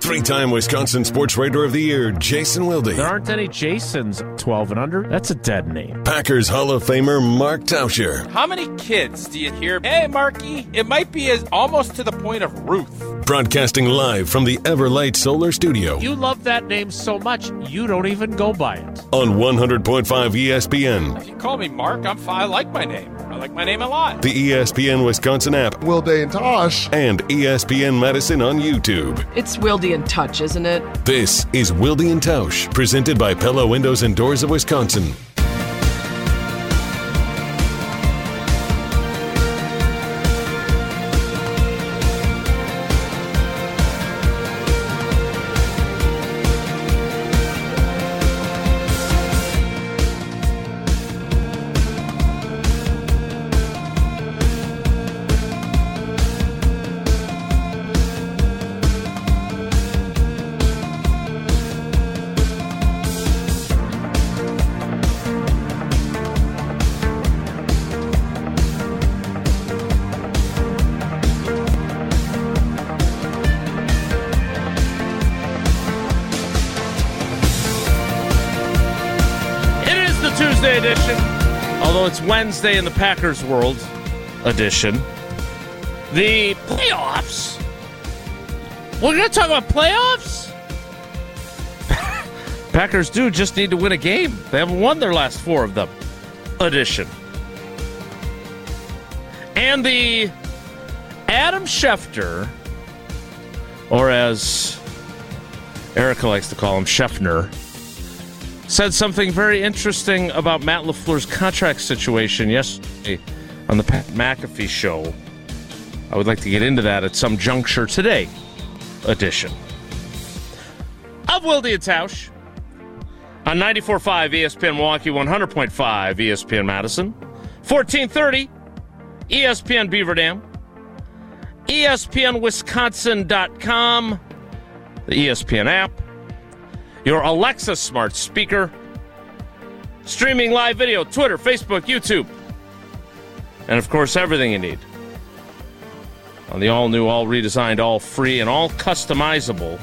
Three-time Wisconsin Sports Writer of the Year, Jason Wilde. There aren't any Jasons 12 and under. That's a dead name. Packers Hall of Famer, Mark Tauscher. How many kids do you hear, hey, Marky, it might be almost to the point of Ruth? Broadcasting live from the Everlight Solar Studio. You love that name so much, you don't even go by it. On 100.5 ESPN. If you call me Mark, I'm fine. I like my name. I like my name a lot. The ESPN Wisconsin app. Wilde and Tosh. And ESPN Madison on YouTube. It's Wilde and Touch, isn't it? This is Wilde and Tausch, presented by Pella Windows and Doors of Wisconsin. It's Wednesday in the Packers World edition. The playoffs. We're going to talk about playoffs? Packers do just need to win a game. They haven't won their last 4 of them. Edition. And the Adam Schefter, or as Erica likes to call him, Scheffner, said something very interesting about Matt LaFleur's contract situation yesterday on the Pat McAfee show. I would like to get into that at some juncture today edition of Wilde and Tausch on 94.5 ESPN Milwaukee, 100.5 ESPN Madison, 1430 ESPN Beaver Dam, ESPNWisconsin.com, the ESPN app, your Alexa smart speaker, streaming live video, Twitter, Facebook, YouTube, and of course everything you need on the all-new, all-redesigned, all-free, and all-customizable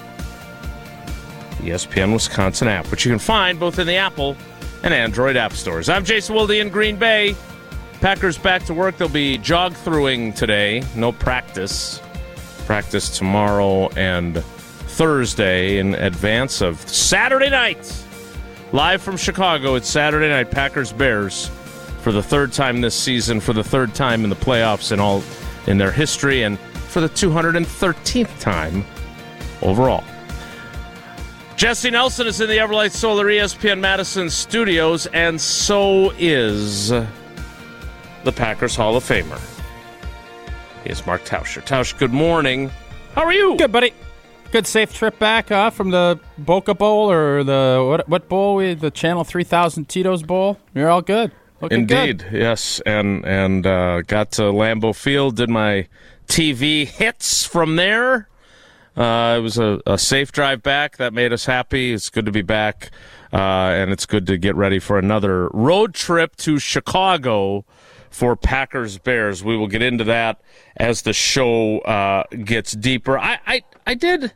ESPN Wisconsin app, which you can find both in the Apple and Android app stores. I'm Jason Wilde in Green Bay. Packers back to work. They'll be jog-throughing today. No practice. Practice tomorrow and Thursday in advance of Saturday night. Live from Chicago, it's Saturday night, Packers-Bears for the 3rd time this season, for the 3rd time in the playoffs in their history, and for the 213th time overall. Jesse Nelson is in the Everlight Solar ESPN Madison studios, and so is the Packers Hall of Famer. He is Mark Tauscher. Tausch, good morning. How are you? Good, buddy. Good safe trip back from the Boca Bowl or the what bowl? The Channel 3000 Tito's Bowl. You're all good. Looking Indeed, good. Yes, and got to Lambeau Field, did my TV hits from there. It was a safe drive back. That made us happy. It's good to be back, and it's good to get ready for another road trip to Chicago for Packers-Bears. We will get into that as the show gets deeper. I did.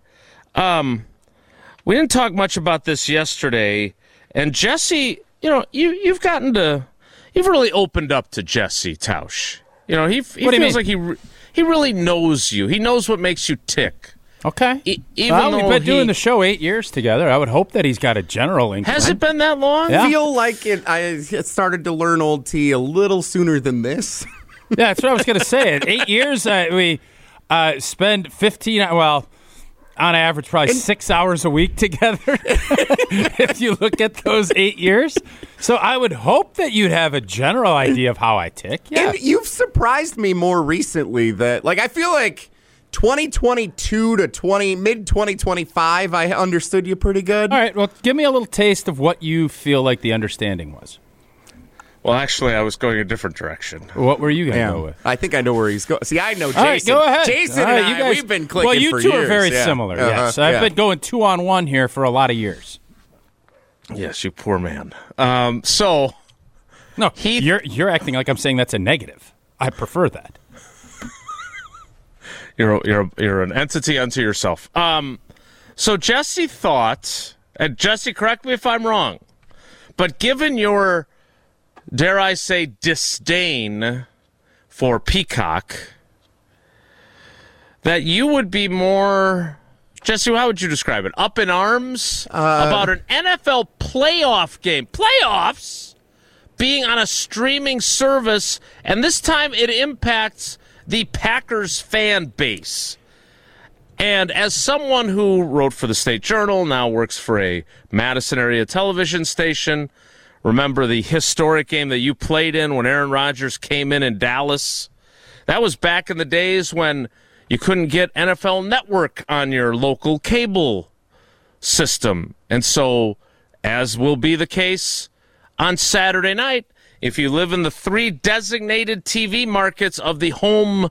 We didn't talk much about this yesterday, and Jesse, you've really opened up to Jesse Tausch. He feels like he really knows you. He knows what makes you tick. Okay. We've been doing the show 8 years together. I would hope that he's got a general inkling. Has it been that long? Yeah. I feel like I started to learn Old T a little sooner than this. Yeah, that's what I was going to say. In 8 years, we spend 15, on average, probably 6 hours a week together, if you look at those 8 years. So I would hope that you'd have a general idea of how I tick. Yeah. And you've surprised me more recently that, I feel like 2022 to mid-2025, I understood you pretty good. All right, well, give me a little taste of what you feel like the understanding was. Well, actually, I was going a different direction. What were you going to go with? I think I know where he's going. See, I know Jason. All right, go ahead. Jason and I, we've been clicking for years. Well, you two are very similar, yes. I've been going 2-on-1 here for a lot of years. Yes, you poor man. No, you're acting like I'm saying that's a negative. I prefer that. You're an entity unto yourself. So Jesse thought, and Jesse, correct me if I'm wrong, but given your, dare I say, disdain for Peacock, that you would be more, Jesse, how would you describe it? Up in arms about an NFL playoff game. Playoffs being on a streaming service, and this time it impacts the Packers fan base. And as someone who wrote for the State Journal, now works for a Madison area television station, remember the historic game that you played in when Aaron Rodgers came in Dallas? That was back in the days when you couldn't get NFL Network on your local cable system. And so, as will be the case on Saturday night, if you live in the 3 designated TV markets of the home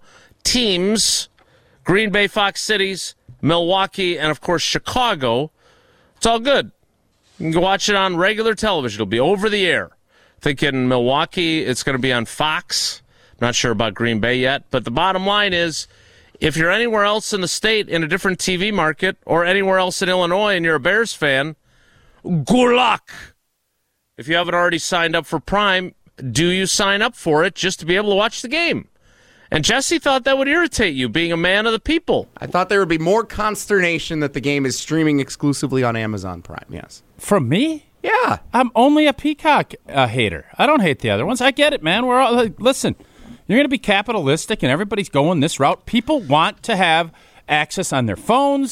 teams, Green Bay, Fox Cities, Milwaukee, and, of course, Chicago, it's all good. You can watch it on regular television. It'll be over the air. I think in Milwaukee, it's going to be on Fox. I'm not sure about Green Bay yet. But the bottom line is, if you're anywhere else in the state in a different TV market or anywhere else in Illinois and you're a Bears fan, good luck. If you haven't already signed up for Prime, do you sign up for it just to be able to watch the game? And Jesse thought that would irritate you, being a man of the people. I thought there would be more consternation that the game is streaming exclusively on Amazon Prime, yes. From me? Yeah. I'm only a Peacock hater. I don't hate the other ones. I get it, man. We're all, listen, you're going to be capitalistic and everybody's going this route. People want to have access on their phones.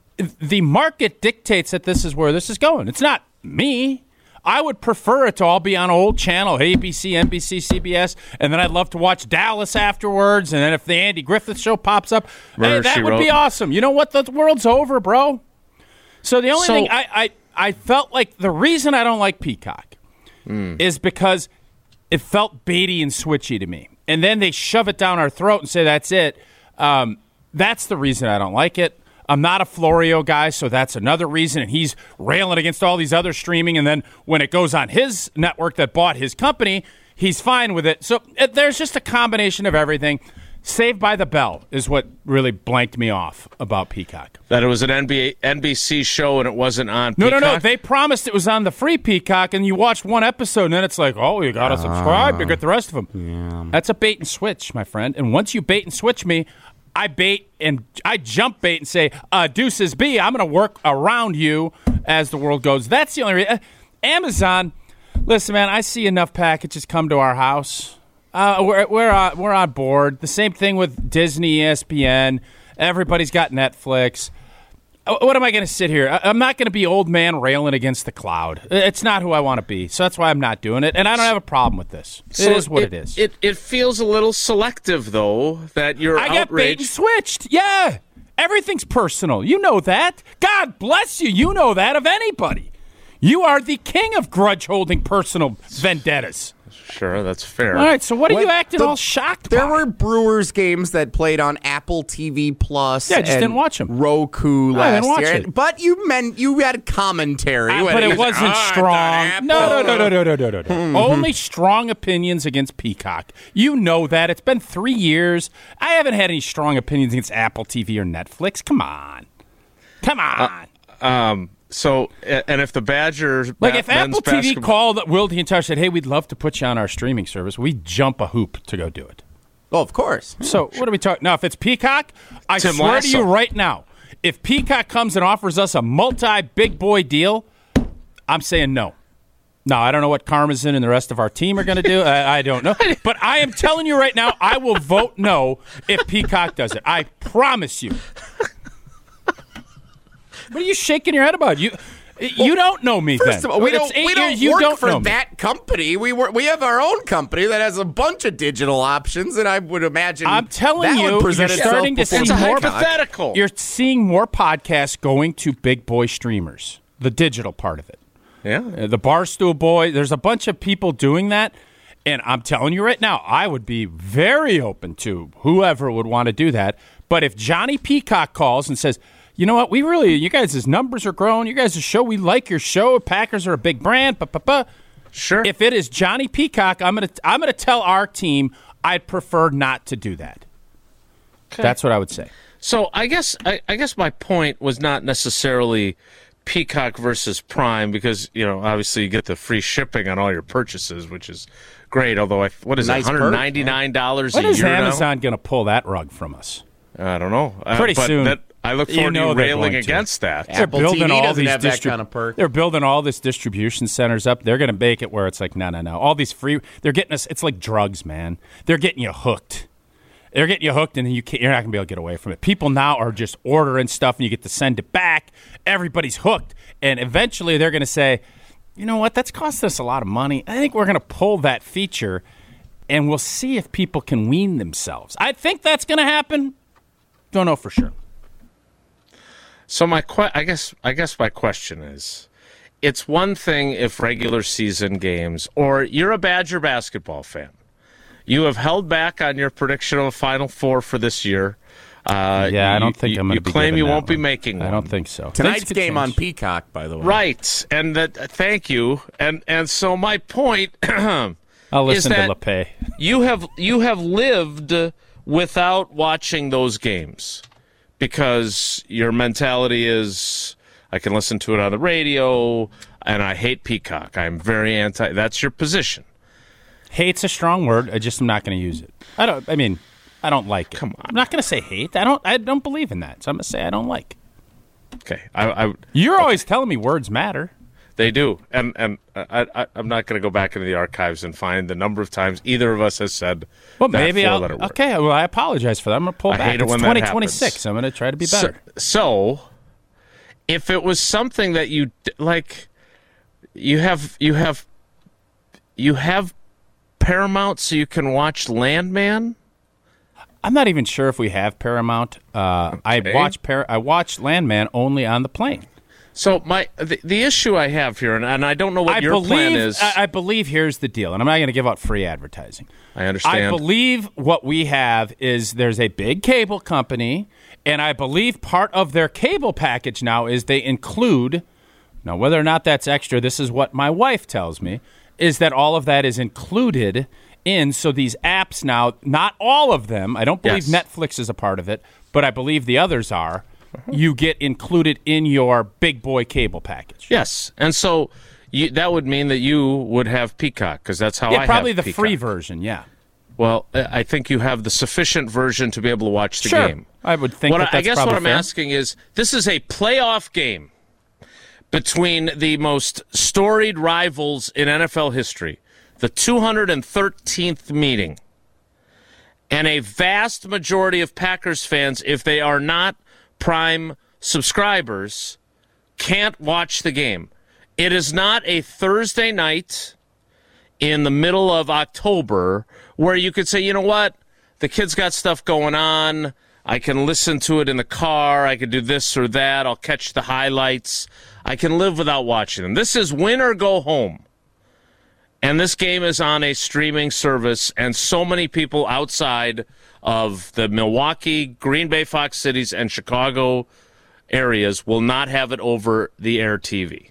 The market dictates that this is where this is going. It's not me. I would prefer it to all be on an old channel, ABC, NBC, CBS, and then I'd love to watch Dallas afterwards, and then if the Andy Griffith Show pops up, hey, that would be awesome. You know what? The world's over, bro. So the only thing I felt like the reason I don't like Peacock is because it felt baity and switchy to me. And then they shove it down our throat and say that's it. That's the reason I don't like it. I'm not a Florio guy, so that's another reason. And he's railing against all these other streaming. And then when it goes on his network that bought his company, he's fine with it. So there's just a combination of everything. Saved by the Bell is what really blanked me off about Peacock. That it was an NBC show and it wasn't on Peacock? No. They promised it was on the free Peacock, and you watch one episode, and then it's like, oh, you got to subscribe to get the rest of them. Yeah. That's a bait and switch, my friend. And once you bait and switch me, I bait and I jump bait and say, deuces B, I'm going to work around you as the world goes. That's the only reason. Amazon, listen, man, I see enough packages come to our house. We're on board. The same thing with Disney, ESPN. Everybody's got Netflix. What am I going to sit here? I'm not going to be old man railing against the cloud. It's not who I want to be, so that's why I'm not doing it. And I don't have a problem with this. It is what it is. It feels a little selective, though, that you're outraged. I got bait and switched. Yeah. Everything's personal. You know that. God bless you. You know that of anybody. You are the king of grudge-holding personal vendettas. Sure, that's fair. All right, so what are you acting all shocked There by? were Brewers games that played on Apple TV Plus. Yeah, I just didn't watch them. Roku last I didn't watch year. it. But you had commentary. But it wasn't strong. No. Only strong opinions against Peacock. You know that. It's been 3 years. I haven't had any strong opinions against Apple TV or Netflix. Come on. So, and if the Badgers... if Apple TV called Wildy and Tush said, hey, we'd love to put you on our streaming service, we'd jump a hoop to go do it. Oh, of course. So, what are we talking... Now, if it's Peacock, I swear to you right now, if Peacock comes and offers us a multi-big boy deal, I'm saying no. No, I don't know what Karmazin and the rest of our team are going to do. I don't know. But I am telling you right now, I will vote no if Peacock does it. I promise you. What are you shaking your head about? You don't know me. First then. of all, we don't work for know that company. We have our own company that has a bunch of digital options, and I would imagine I'm telling that you, would present you're itself starting to before see more hypothetical. You're seeing more podcasts going to big boy streamers, the digital part of it. Yeah, the Barstool Boy. There's a bunch of people doing that, and I'm telling you right now, I would be very open to whoever would want to do that. But if Johnny Peacock calls and says, you know what? You guys' numbers are growing. You guys' show, we like your show. Packers are a big brand. Sure. If it is Johnny Peacock, I'm gonna tell our team I'd prefer not to do that. Okay. That's what I would say. So I guess my point was not necessarily Peacock versus Prime because, obviously you get the free shipping on all your purchases, which is great. Although, what is it, $199 a year When is Amazon now? going to pull that rug from us? I don't know. Pretty soon. I look forward to you railing against that. They're Apple building TV all doesn't these have that kind of perk. They're building all this distribution centers up. They're going to make it where it's like, no. All these free, they're getting us, it's like drugs, man. They're getting you hooked. They're getting you hooked, and you're not going to be able to get away from it. People now are just ordering stuff, and you get to send it back. Everybody's hooked. And eventually they're going to say, you know what, that's costing us a lot of money. I think we're going to pull that feature, and we'll see if people can wean themselves. I think that's going to happen. Don't know for sure. So I guess my question is, it's one thing if regular season games, or you're a Badger basketball fan, you have held back on your prediction of a Final Four for this year. I don't think I'm going to be. You claim you won't be one. making one. I don't think so. Tonight's game on Peacock, by the way. Right, and thank you. And so my point I'll listen to LePay. You have lived without watching those games because your mentality is, I can listen to it on the radio, and I hate Peacock. I'm very anti. That's your position. Hate's a strong word. I'm not going to use it. I don't like it. Come on. I'm not going to say hate. I don't believe in that. So I'm going to say I don't like. Okay. You're always telling me words matter. They do. And I'm not going to go back into the archives and find the number of times either of us has said well, that maybe four-letter word. Okay, well, I apologize for that. I'm going to pull back. Hate it it's when 2026. I'm going to try to be better. So if it was something that you like, you have Paramount so you can watch Landman? I'm not even sure if we have Paramount. Okay. I watch Landman only on the plane. So the issue I have here, and I don't know what your plan is. I believe here's the deal, and I'm not going to give out free advertising. I understand. I believe what we have is there's a big cable company, and I believe part of their cable package now is they include, now whether or not that's extra, this is what my wife tells me, is that all of that is included in. So these apps now, not all of them, I don't believe Netflix is a part of it, but I believe the others are. You get included in your big boy cable package. Yes, and so that would mean that you would have Peacock because that's how I have probably the Peacock. free version. Yeah. Well, I think you have the sufficient version to be able to watch the game. I would think that's I guess probably what I'm fair. asking is, this is a playoff game between the most storied rivals in NFL history, the 213th meeting, and a vast majority of Packers fans, if they are not Prime subscribers, can't watch the game. It is not a Thursday night in the middle of October where you could say, you know what, the kid's got stuff going on, I can listen to it in the car, I could do this or that, I'll catch the highlights, I can live without watching them. This is win or go home. And this game is on a streaming service, and so many people outside of the Milwaukee, Green Bay, Fox Cities, and Chicago areas will not have it over the air TV.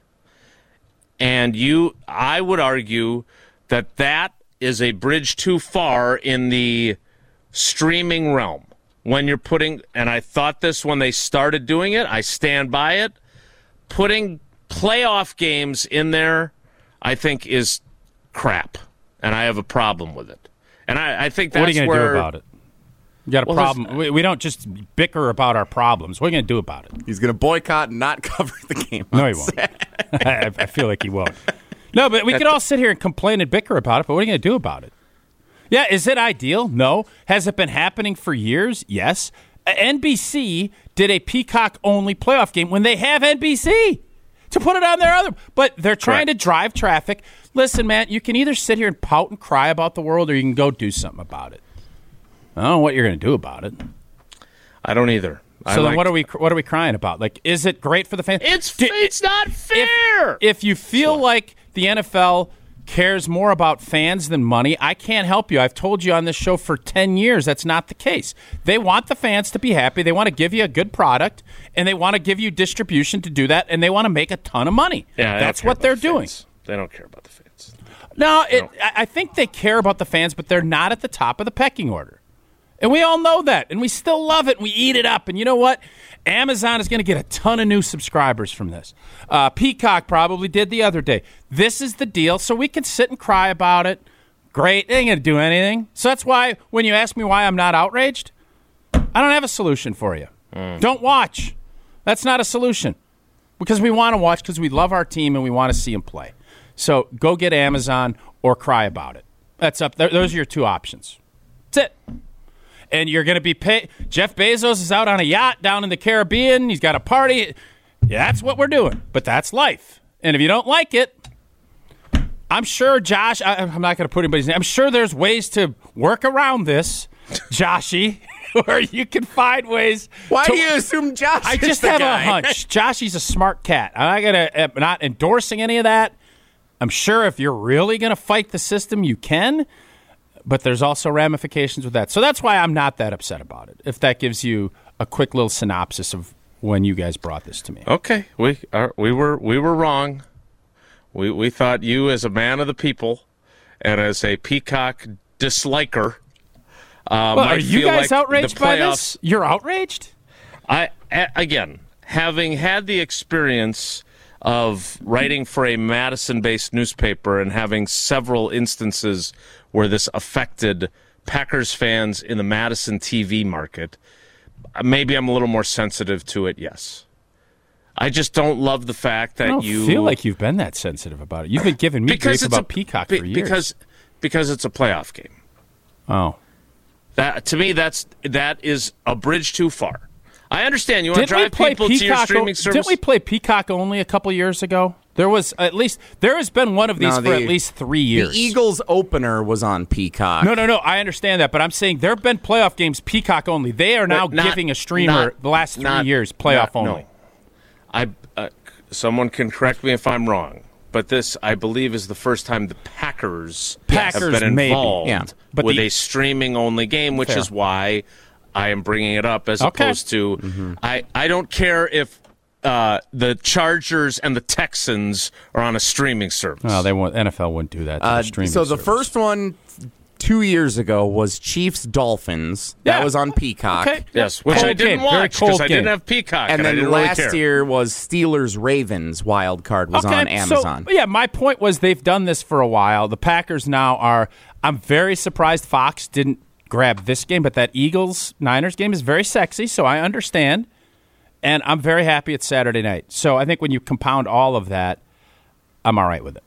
And I would argue that is a bridge too far in the streaming realm. When you're putting, and I thought this when they started doing it, I stand by it, putting playoff games in there, I think is crap, and I have a problem with it. And I think that's what are you going to do about it? You got a problem. We don't just bicker about our problems. What are you going to do about it? He's going to boycott and not cover the game. No, he won't. I feel like he won't. No, but we could all sit here and complain and bicker about it, but what are you going to do about it? Yeah, is it ideal? No. Has it been happening for years? Yes. NBC did a Peacock-only playoff game when they have NBC to put it on their other. But they're trying to drive traffic. Listen, man, you can either sit here and pout and cry about the world or you can go do something about it. I don't know what you're going to do about it. I don't either. So then what are we crying about? Like, is it great for the fans? It's not fair. If you feel like the NFL cares more about fans than money, I can't help you. I've told you on this show for 10 years that's not the case. They want the fans to be happy. They want to give you a good product, and they want to give you distribution to do that, and they want to make a ton of money. Yeah, that's what they're doing. They don't care about the fans. No, I think they care about the fans, but they're not at the top of the pecking order. And we all know that, and we still love it. We eat it up. And you know what? Amazon is going to get a ton of new subscribers from this. Peacock probably did the other day. This is the deal, so we can sit and cry about it. Great. It ain't going to do anything. So that's why when you ask me why I'm not outraged, I don't have a solution for you. Don't watch. That's not a solution. Because we want to watch because we love our team and we want to see them play. So go get Amazon or cry about it. That's up there. Those are your two options. That's it. And you're going to be paid. Jeff Bezos is out on a yacht down in the Caribbean. He's got a party. Yeah, that's what we're doing. But that's life. And if you don't like it, I'm sure Josh, I'm not going to put anybody's name. I'm sure there's ways to work around this, Joshy, where you can find ways. Why do you assume Josh I is just the have guy? a hunch. Joshy's a smart cat. I'm not endorsing any of that. I'm sure if you're really going to fight the system, you can. But there's also ramifications with that. So that's why I'm not that upset about it, if that gives you a quick little synopsis of when you guys brought this to me. Okay, we were wrong. We thought you, as a man of the people and as a Peacock disliker, are you guys like outraged by this? You're outraged? Again, having had the experience of writing for a Madison-based newspaper and having several instances where this affected Packers fans in the Madison TV market, maybe I'm a little more sensitive to it, yes. I just don't love the fact that I don't feel like you've been that sensitive about it. You've been giving me grief about Peacock for years. Because it's a playoff game. Oh. That to me, that is a bridge too far. I understand you want to drive people to your streaming service. Didn't we play Peacock only a couple years ago? There has been one of these for at least 3 years. The Eagles opener was on Peacock. No. I understand that, but I'm saying there have been playoff games Peacock only. They are now giving a streamer the last 3 years playoff only. No. Someone can correct me if I'm wrong, but this, I believe, is the first time the Packers have been involved with a streaming-only game, which is why I am bringing it up as opposed to I don't care if the Chargers and the Texans are on a streaming service. No, NFL wouldn't do that to the streaming So the service. first one 2 years ago was Chiefs-Dolphins. That was on Peacock. Okay. Yes, which I didn't watch because I didn't have Peacock. And I then didn't last really care. year was Steelers-Ravens wild card was on Amazon. So, my point was they've done this for a while. The Packers now are – I'm very surprised Fox didn't grab this game, but that Eagles-Niners game is very sexy, so I understand. And I'm very happy it's Saturday night. So I think when you compound all of that, I'm all right with it.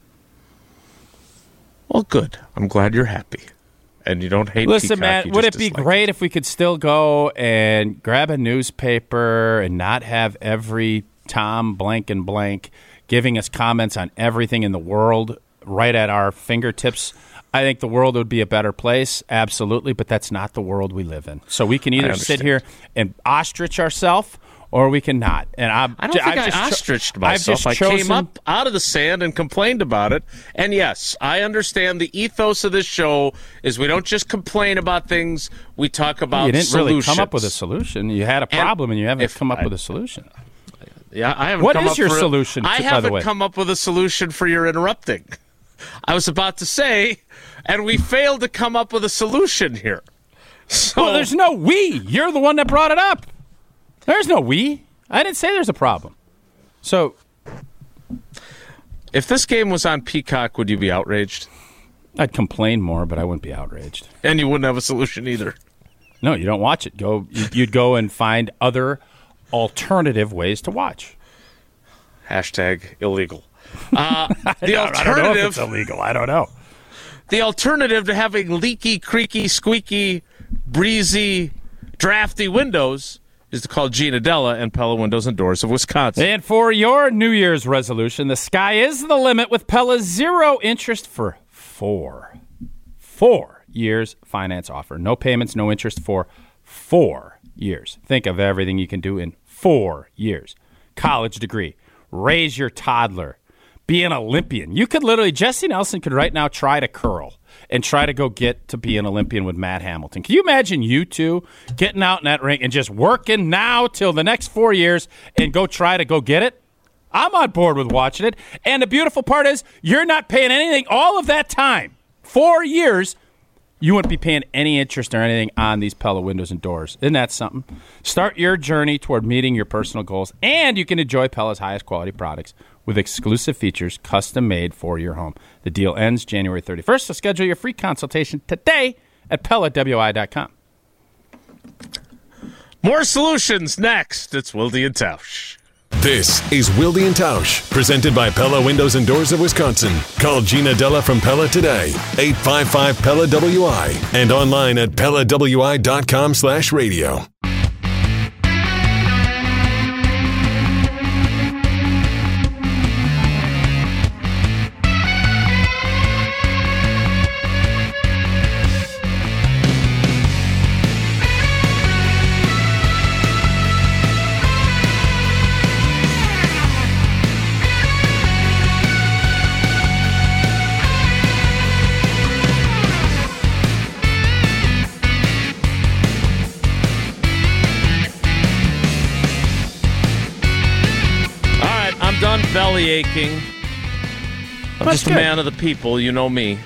Well, good. I'm glad you're happy. And you don't hate Listen, Peacock, man, would it be great if we could still go and grab a newspaper and not have every Tom blank and blank giving us comments on everything in the world right at our fingertips? I think the world would be a better place, absolutely, but that's not the world we live in. So we can either sit here and ostrich ourselves or we can not. And I don't think I ostriched myself. I came up out of the sand and complained about it. And yes, I understand the ethos of this show is we don't just complain about things, we talk about solutions. You didn't really come up with a solution. You had a problem and you haven't come up with a solution. Yeah, I haven't. What is your solution, by the way? I haven't come up with a solution for your interrupting. I was about to say, and we failed to come up with a solution here. So, well, there's no we. You're the one that brought it up. There's no we. I didn't say there's a problem. So, if this game was on Peacock, would you be outraged? I'd complain more, but I wouldn't be outraged. And you wouldn't have a solution either. No, you don't watch it. You'd go and find other alternative ways to watch. Hashtag illegal. I don't know if it's illegal. I don't know. The alternative to having leaky, creaky, squeaky, breezy, drafty windows is to call Gina Della and Pella Windows and Doors of Wisconsin. And for your New Year's resolution, the sky is the limit with Pella's 0 interest for 4 years finance offer. No payments, no interest for 4 years. Think of everything you can do in 4 years. College degree, raise your toddler, be an Olympian. You could literally, Jesse Nelson could right now try to curl and try to go get to be an Olympian with Matt Hamilton. Can you imagine you two getting out in that ring and just working now till the next 4 years and go try to go get it? I'm on board with watching it. And the beautiful part is you're not paying anything all of that time, 4 years, you wouldn't be paying any interest or anything on these Pella windows and doors. Isn't that something? Start your journey toward meeting your personal goals, and you can enjoy Pella's highest quality products with exclusive features custom made for your home. The deal ends January 31st, so schedule your free consultation today at PellaWI.com. More solutions next. It's Wilde and Tausch. This is Wilde and Tausch, presented by Pella Windows and Doors of Wisconsin. Call Gina Della from Pella today, 855-PELLA-WI, and online at PellaWI.com/radio. Belly aching. I'm just a man of the people. You know me.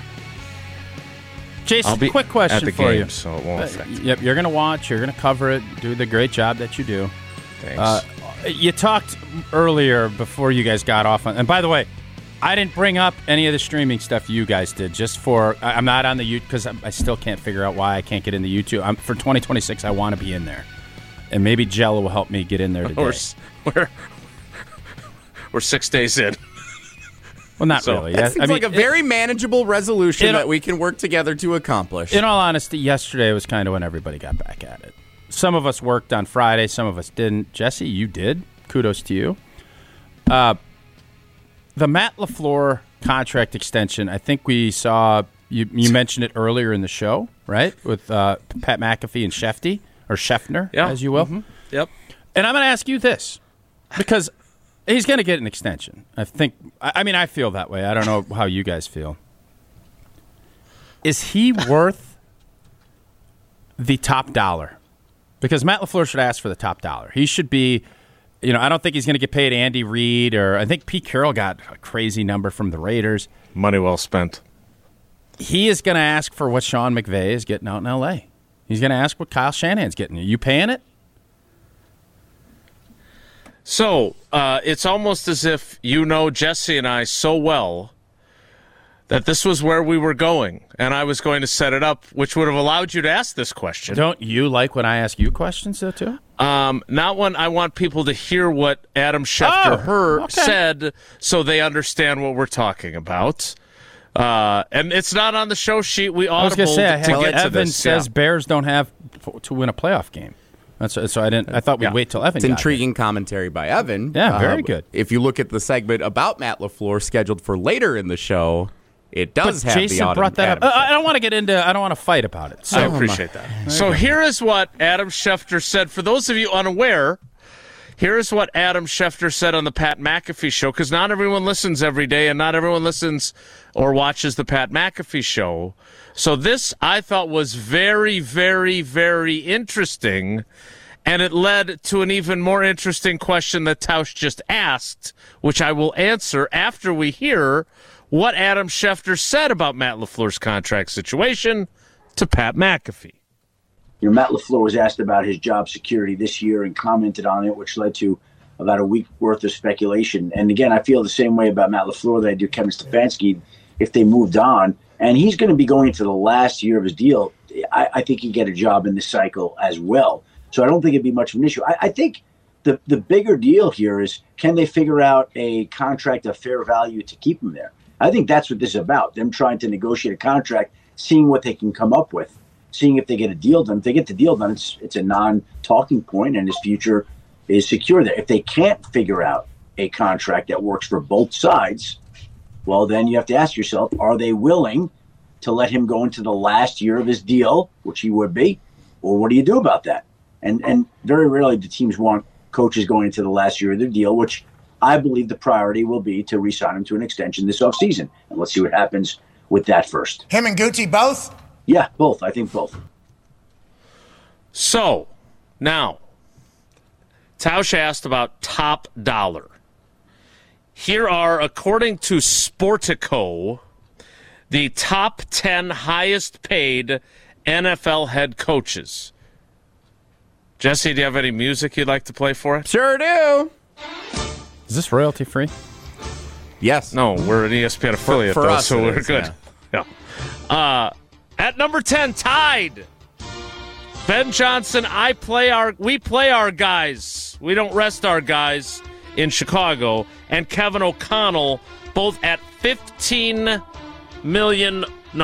Jason, quick question at the for game, you. So it won't affect you. Yep, you're going to watch. You're going to cover it. Do the great job that you do. Thanks. You talked earlier before you guys got off. And by the way, I didn't bring up any of the streaming stuff you guys did. Just for I'm not on the YouTube because I still can't figure out why I can't get in the YouTube. For 2026, I want to be in there, and maybe Jello will help me get in there today. We're 6 days in. Well, not really. That seems like a very manageable resolution that we can work together to accomplish. In all honesty, yesterday was kind of when everybody got back at it. Some of us worked on Friday. Some of us didn't. Jesse, you did. Kudos to you. The Matt LaFleur contract extension, I think we saw, you mentioned it earlier in the show, right? With Pat McAfee and Shefty, or Scheffner, as you will. Mm-hmm. Yep. And I'm going to ask you this, because he's going to get an extension. I feel that way. I don't know how you guys feel. Is he worth the top dollar? Because Matt LaFleur should ask for the top dollar. He should be, I don't think he's going to get paid Andy Reid, or I think Pete Carroll got a crazy number from the Raiders. Money well spent. He is going to ask for what Sean McVay is getting out in L.A. He's going to ask what Kyle Shanahan's getting. Are you paying it? So, it's almost as if you know Jesse and I so well that this was where we were going, and I was going to set it up, which would have allowed you to ask this question. Don't you like when I ask you questions, though, too? Not when I want people to hear what Adam Schefter said so they understand what we're talking about. And it's not on the show sheet. We I was going to say, Evan says Bears don't have to win a playoff game. So I didn't. I thought we'd wait till Evan. It's intriguing commentary by Evan. Yeah, very good. If you look at the segment about Matt LaFleur scheduled for later in the show, it does have Jason the brought that up. I don't want to get into. I don't want to fight about it. So I appreciate that. So here is what Adam Schefter said. For those of you unaware, here is what Adam Schefter said on the Pat McAfee show, because not everyone listens every day, and not everyone listens or watches the Pat McAfee show. So this, I thought, was very, very, very interesting, and it led to an even more interesting question that Tausch just asked, which I will answer after we hear what Adam Schefter said about Matt LaFleur's contract situation to Pat McAfee. Matt LaFleur was asked about his job security this year and commented on it, which led to about a week worth of speculation. And again, I feel the same way about Matt LaFleur that I do Kevin Stefanski if they moved on. And he's going to be going into the last year of his deal. I think he'd get a job in this cycle as well. So I don't think it'd be much of an issue. I think the bigger deal here is, can they figure out a contract of fair value to keep him there? I think that's what this is about, them trying to negotiate a contract, seeing what they can come up with, seeing if they get a deal done. If they get the deal done, it's a non-talking point, and his future is secure there. If they can't figure out a contract that works for both sides, well, then you have to ask yourself, are they willing to let him go into the last year of his deal, which he would be, or what do you do about that? And very rarely do teams want coaches going into the last year of their deal, which I believe the priority will be to re-sign him to an extension this offseason. And let's see what happens with that first. Him and Gucci both? Yeah, both. I think both. So, now, Tausch asked about top dollar. Here are, according to Sportico, the top 10 highest paid NFL head coaches. Jesse, do you have any music you'd like to play for us? Sure do. Is this royalty free? Yes. No, we're an ESPN affiliate, for though, us so it we're is, good. Yeah. At number 10, tied. Ben Johnson, we play our guys. We don't rest our guys in Chicago. And Kevin O'Connell, both at $13 million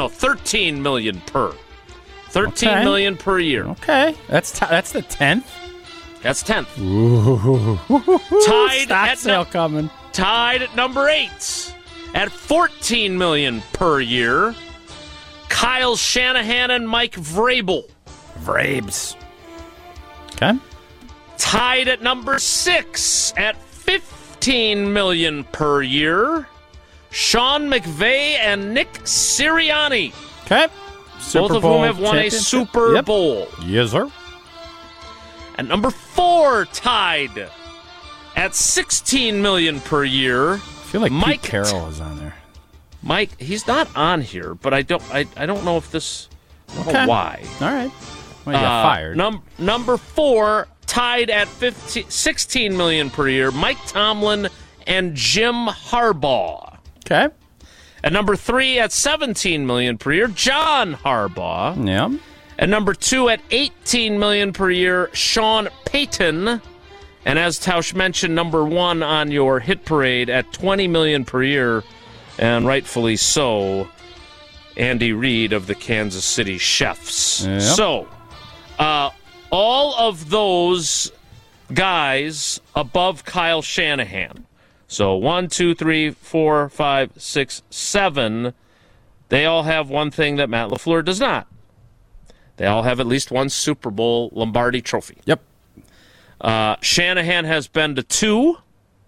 per. $13 million per year. Okay. That's the 10th. That's 10th. Ooh. Tied sale coming. Tied at number 8 at $14 million per year. Kyle Shanahan and Mike Vrabel. Vrabes. Okay. Tied at number 6 at $15 million per year. Sean McVay and Nick Sirianni. Okay. Both of whom have won a Super Bowl. Yes, sir. At number 4, tied at $16 million per year. I feel like Mike Carroll is on there. Mike, he's not on here, but I don't know if this. I don't know why. All right. Well, you got fired. Number 4, tied at $16 million per year. Mike Tomlin and Jim Harbaugh. Okay. At number 3, at $17 million per year, John Harbaugh. Yeah. At number 2, at $18 million per year, Sean Payton. And as Tausch mentioned, number 1 on your hit parade at $20 million per year, and rightfully so, Andy Reid of the Kansas City Chiefs. Yep. So, all of those guys above Kyle Shanahan. So 1, 2, 3, 4, 5, 6, 7, they all have one thing that Matt LaFleur does not. They all have at least one Super Bowl Lombardi trophy. Yep. Shanahan has been to 2.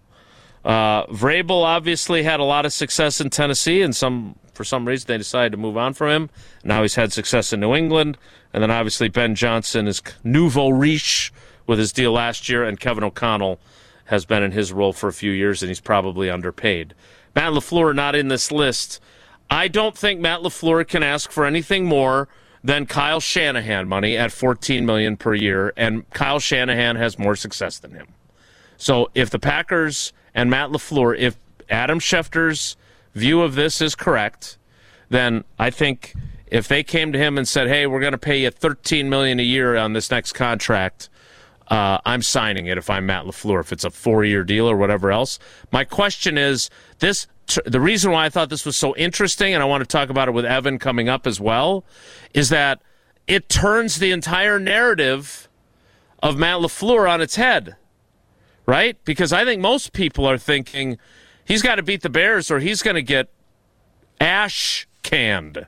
Vrabel obviously had a lot of success in Tennessee, and for some reason they decided to move on from him. Now he's had success in New England, and then obviously Ben Johnson is nouveau riche with his deal last year, and Kevin O'Connell has been in his role for a few years, and he's probably underpaid. Matt LaFleur not in this list. I don't think Matt LaFleur can ask for anything more than Kyle Shanahan money at $14 million per year, and Kyle Shanahan has more success than him. So if the Packers and Matt LaFleur, if Adam Schefter's view of this is correct, then I think if they came to him and said, hey, we're going to pay you $13 million a year on this next contract, I'm signing it if I'm Matt LaFleur, if it's a 4-year deal or whatever else. My question is, the reason why I thought this was so interesting, and I want to talk about it with Evan coming up as well, is that it turns the entire narrative of Matt LaFleur on its head, right? Because I think most people are thinking he's got to beat the Bears or he's going to get ash-canned.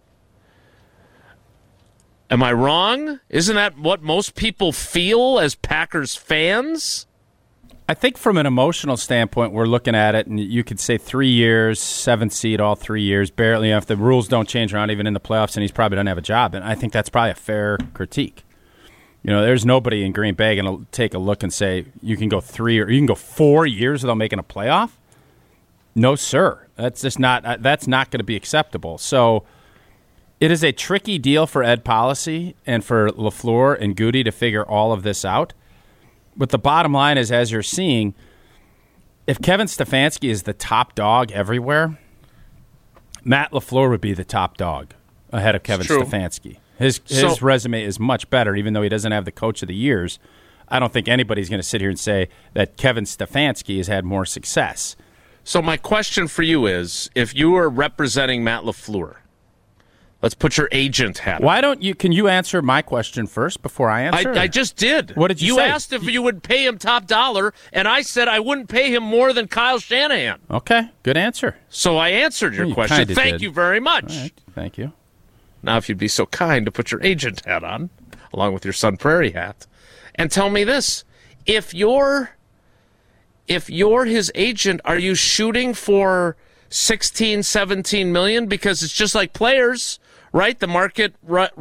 Am I wrong? Isn't that what most people feel as Packers fans? I think from an emotional standpoint, we're looking at it, and you could say 3 years, 7th seed all 3 years, barely. If the rules don't change around even in the playoffs, and he's probably doesn't have a job. And I think that's probably a fair critique. You know, there's nobody in Green Bay going to take a look and say you can go 3 or you can go 4 years without making a playoff. No, sir. That's just not. That's not going to be acceptable. So it is a tricky deal for Ed Policy and for LaFleur and Goody to figure all of this out. But the bottom line is, as you're seeing, if Kevin Stefanski is the top dog everywhere, Matt LaFleur would be the top dog ahead of Kevin Stefanski. His resume is much better, even though he doesn't have the coach of the years. I don't think anybody's going to sit here and say that Kevin Stefanski has had more success. So my question for you is, if you were representing Matt LaFleur, let's put your agent hat on. Why don't you? Can you answer my question first before I answer? I just did. What did you say? You asked if you would pay him top dollar, and I said I wouldn't pay him more than Kyle Shanahan. Okay, good answer. So I answered your question. Thank you very much. All right, thank you. Now, if you'd be so kind to put your agent hat on, along with your Sun Prairie hat, and tell me this: if you're his agent, are you shooting for 16, 17 million? Because it's just like players, right? The market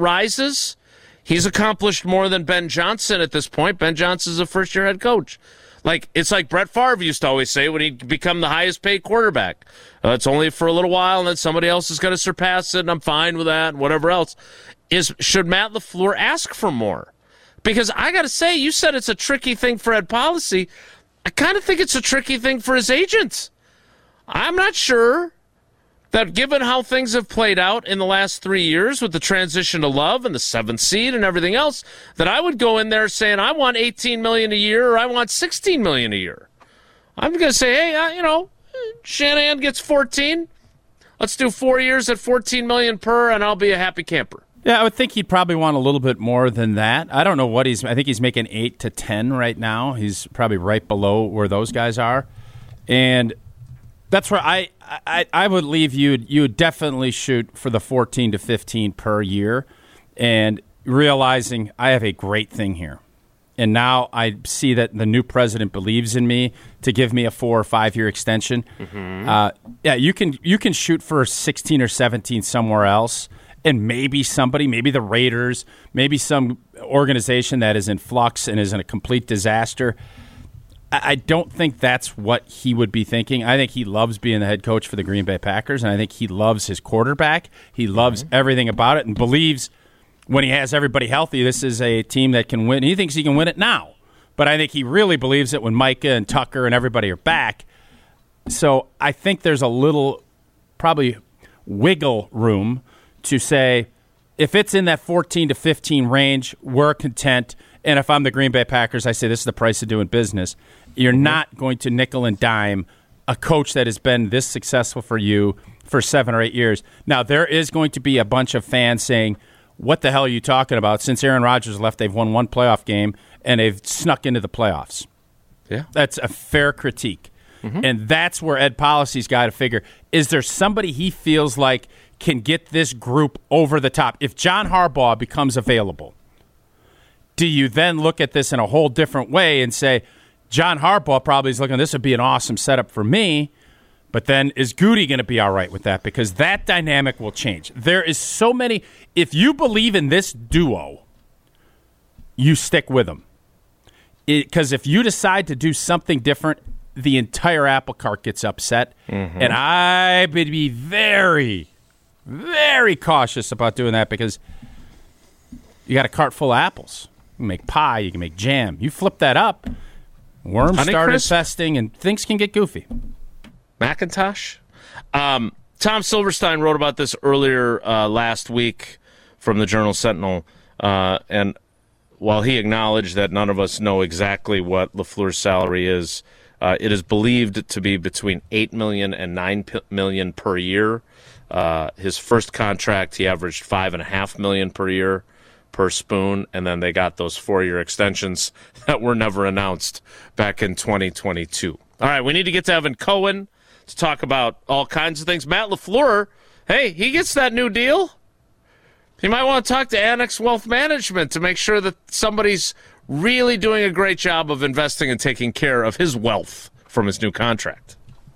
rises. He's accomplished more than Ben Johnson at this point. Ben Johnson's a first-year head coach. Like, it's like Brett Favre used to always say when he'd become the highest paid quarterback. It's only for a little while, and then somebody else is going to surpass it, and I'm fine with that, and whatever else. Should Matt LaFleur ask for more? Because I got to say, you said it's a tricky thing for Ed Policy. I kind of think it's a tricky thing for his agents. I'm not sure that given how things have played out in the last 3 years with the transition to Love and the 7th seed and everything else, that I would go in there saying, I want $18 million a year or I want $16 million a year. I'm going to say, hey, Shanahan gets 14. Let's do 4 years at $14 million per, and I'll be a happy camper. Yeah, I would think he'd probably want a little bit more than that. I don't know what I think he's making 8 to 10 right now. He's probably right below where those guys are. And that's where I would leave you. You would definitely shoot for the 14 to 15 per year, and realizing I have a great thing here. And now I see that the new president believes in me to give me a 4 or 5 year extension. Mm-hmm. You can shoot for 16 or 17 somewhere else, and maybe the Raiders, maybe some organization that is in flux and is in a complete disaster. I don't think that's what he would be thinking. I think he loves being the head coach for the Green Bay Packers, and I think he loves his quarterback. He loves everything about it and believes when he has everybody healthy, this is a team that can win. He thinks he can win it now. But I think he really believes it when Micah and Tucker and everybody are back. So I think there's a little probably wiggle room to say if it's in that 14 to 15 range, we're content. And if I'm the Green Bay Packers, I say this is the price of doing business. You're not going to nickel and dime a coach that has been this successful for you for 7 or 8 years. Now, there is going to be a bunch of fans saying, what the hell are you talking about? Since Aaron Rodgers left, they've won 1 playoff game, and they've snuck into the playoffs. Yeah, that's a fair critique. Mm-hmm. And that's where Ed Policy's got to figure, is there somebody he feels like can get this group over the top? If John Harbaugh becomes available, do you then look at this in a whole different way and say, John Harbaugh probably is looking, this would be an awesome setup for me, but then is Goody going to be all right with that? Because that dynamic will change. There is so many. If you believe in this duo, you stick with them. Because if you decide to do something different, the entire apple cart gets upset. Mm-hmm. And I would be very, very cautious about doing that because you got a cart full of apples. You can make pie, you can make jam. You flip that up, worms start infesting, and things can get goofy. Macintosh? Tom Silverstein wrote about this earlier last week from the Journal-Sentinel, and while he acknowledged that none of us know exactly what LaFleur's salary is, it is believed to be between $8 million and $9 million per year. His first contract, he averaged $5.5 million per year per Spoon, and then they got those 4-year extensions that were never announced back in 2022. All right, we need to get to Evan Cohen to talk about all kinds of things. Matt LaFleur, hey, he gets that new deal. You might want to talk to Annex Wealth Management to make sure that somebody's really doing a great job of investing and taking care of his wealth from his new contract.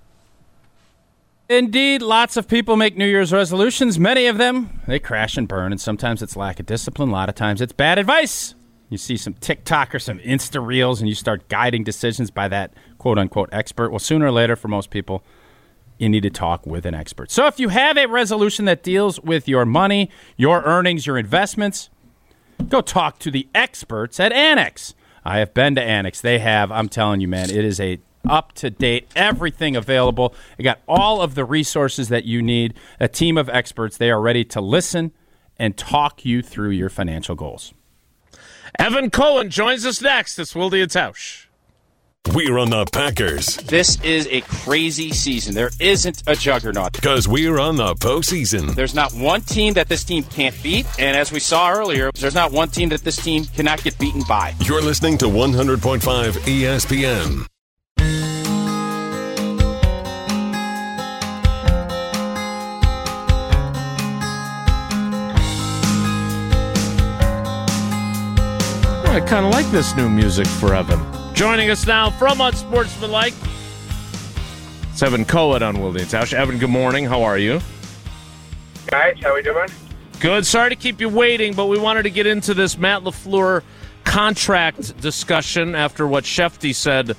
Indeed, lots of people make New Year's resolutions. Many of them, they crash and burn, and sometimes it's lack of discipline. A lot of times it's bad advice. You see some TikTok or some Insta Reels, and you start guiding decisions by that quote-unquote expert. Well, sooner or later, for most people, you need to talk with an expert. So if you have a resolution that deals with your money, your earnings, your investments, go talk to the experts at Annex. I have been to Annex. They have, I'm telling you, man, it is a up-to-date, everything available. They got all of the resources that you need. A team of experts. They are ready to listen and talk you through your financial goals. Evan Cohen joins us next. It's Wilde and Tausch. We're on the Packers. This is a crazy season. There isn't a juggernaut. Because we're on the postseason. There's not one team that this team can't beat. And as we saw earlier, there's not one team that this team cannot get beaten by. You're listening to 100.5 ESPN. I kind of like this new music for Evan. Joining us now from Unsportsmanlike, it's Evan Cohen on Wilde and Tausch. Evan, good morning. How are you? Guys, how we doing? Good. Sorry to keep you waiting, but we wanted to get into this Matt LaFleur contract discussion after what Shefty said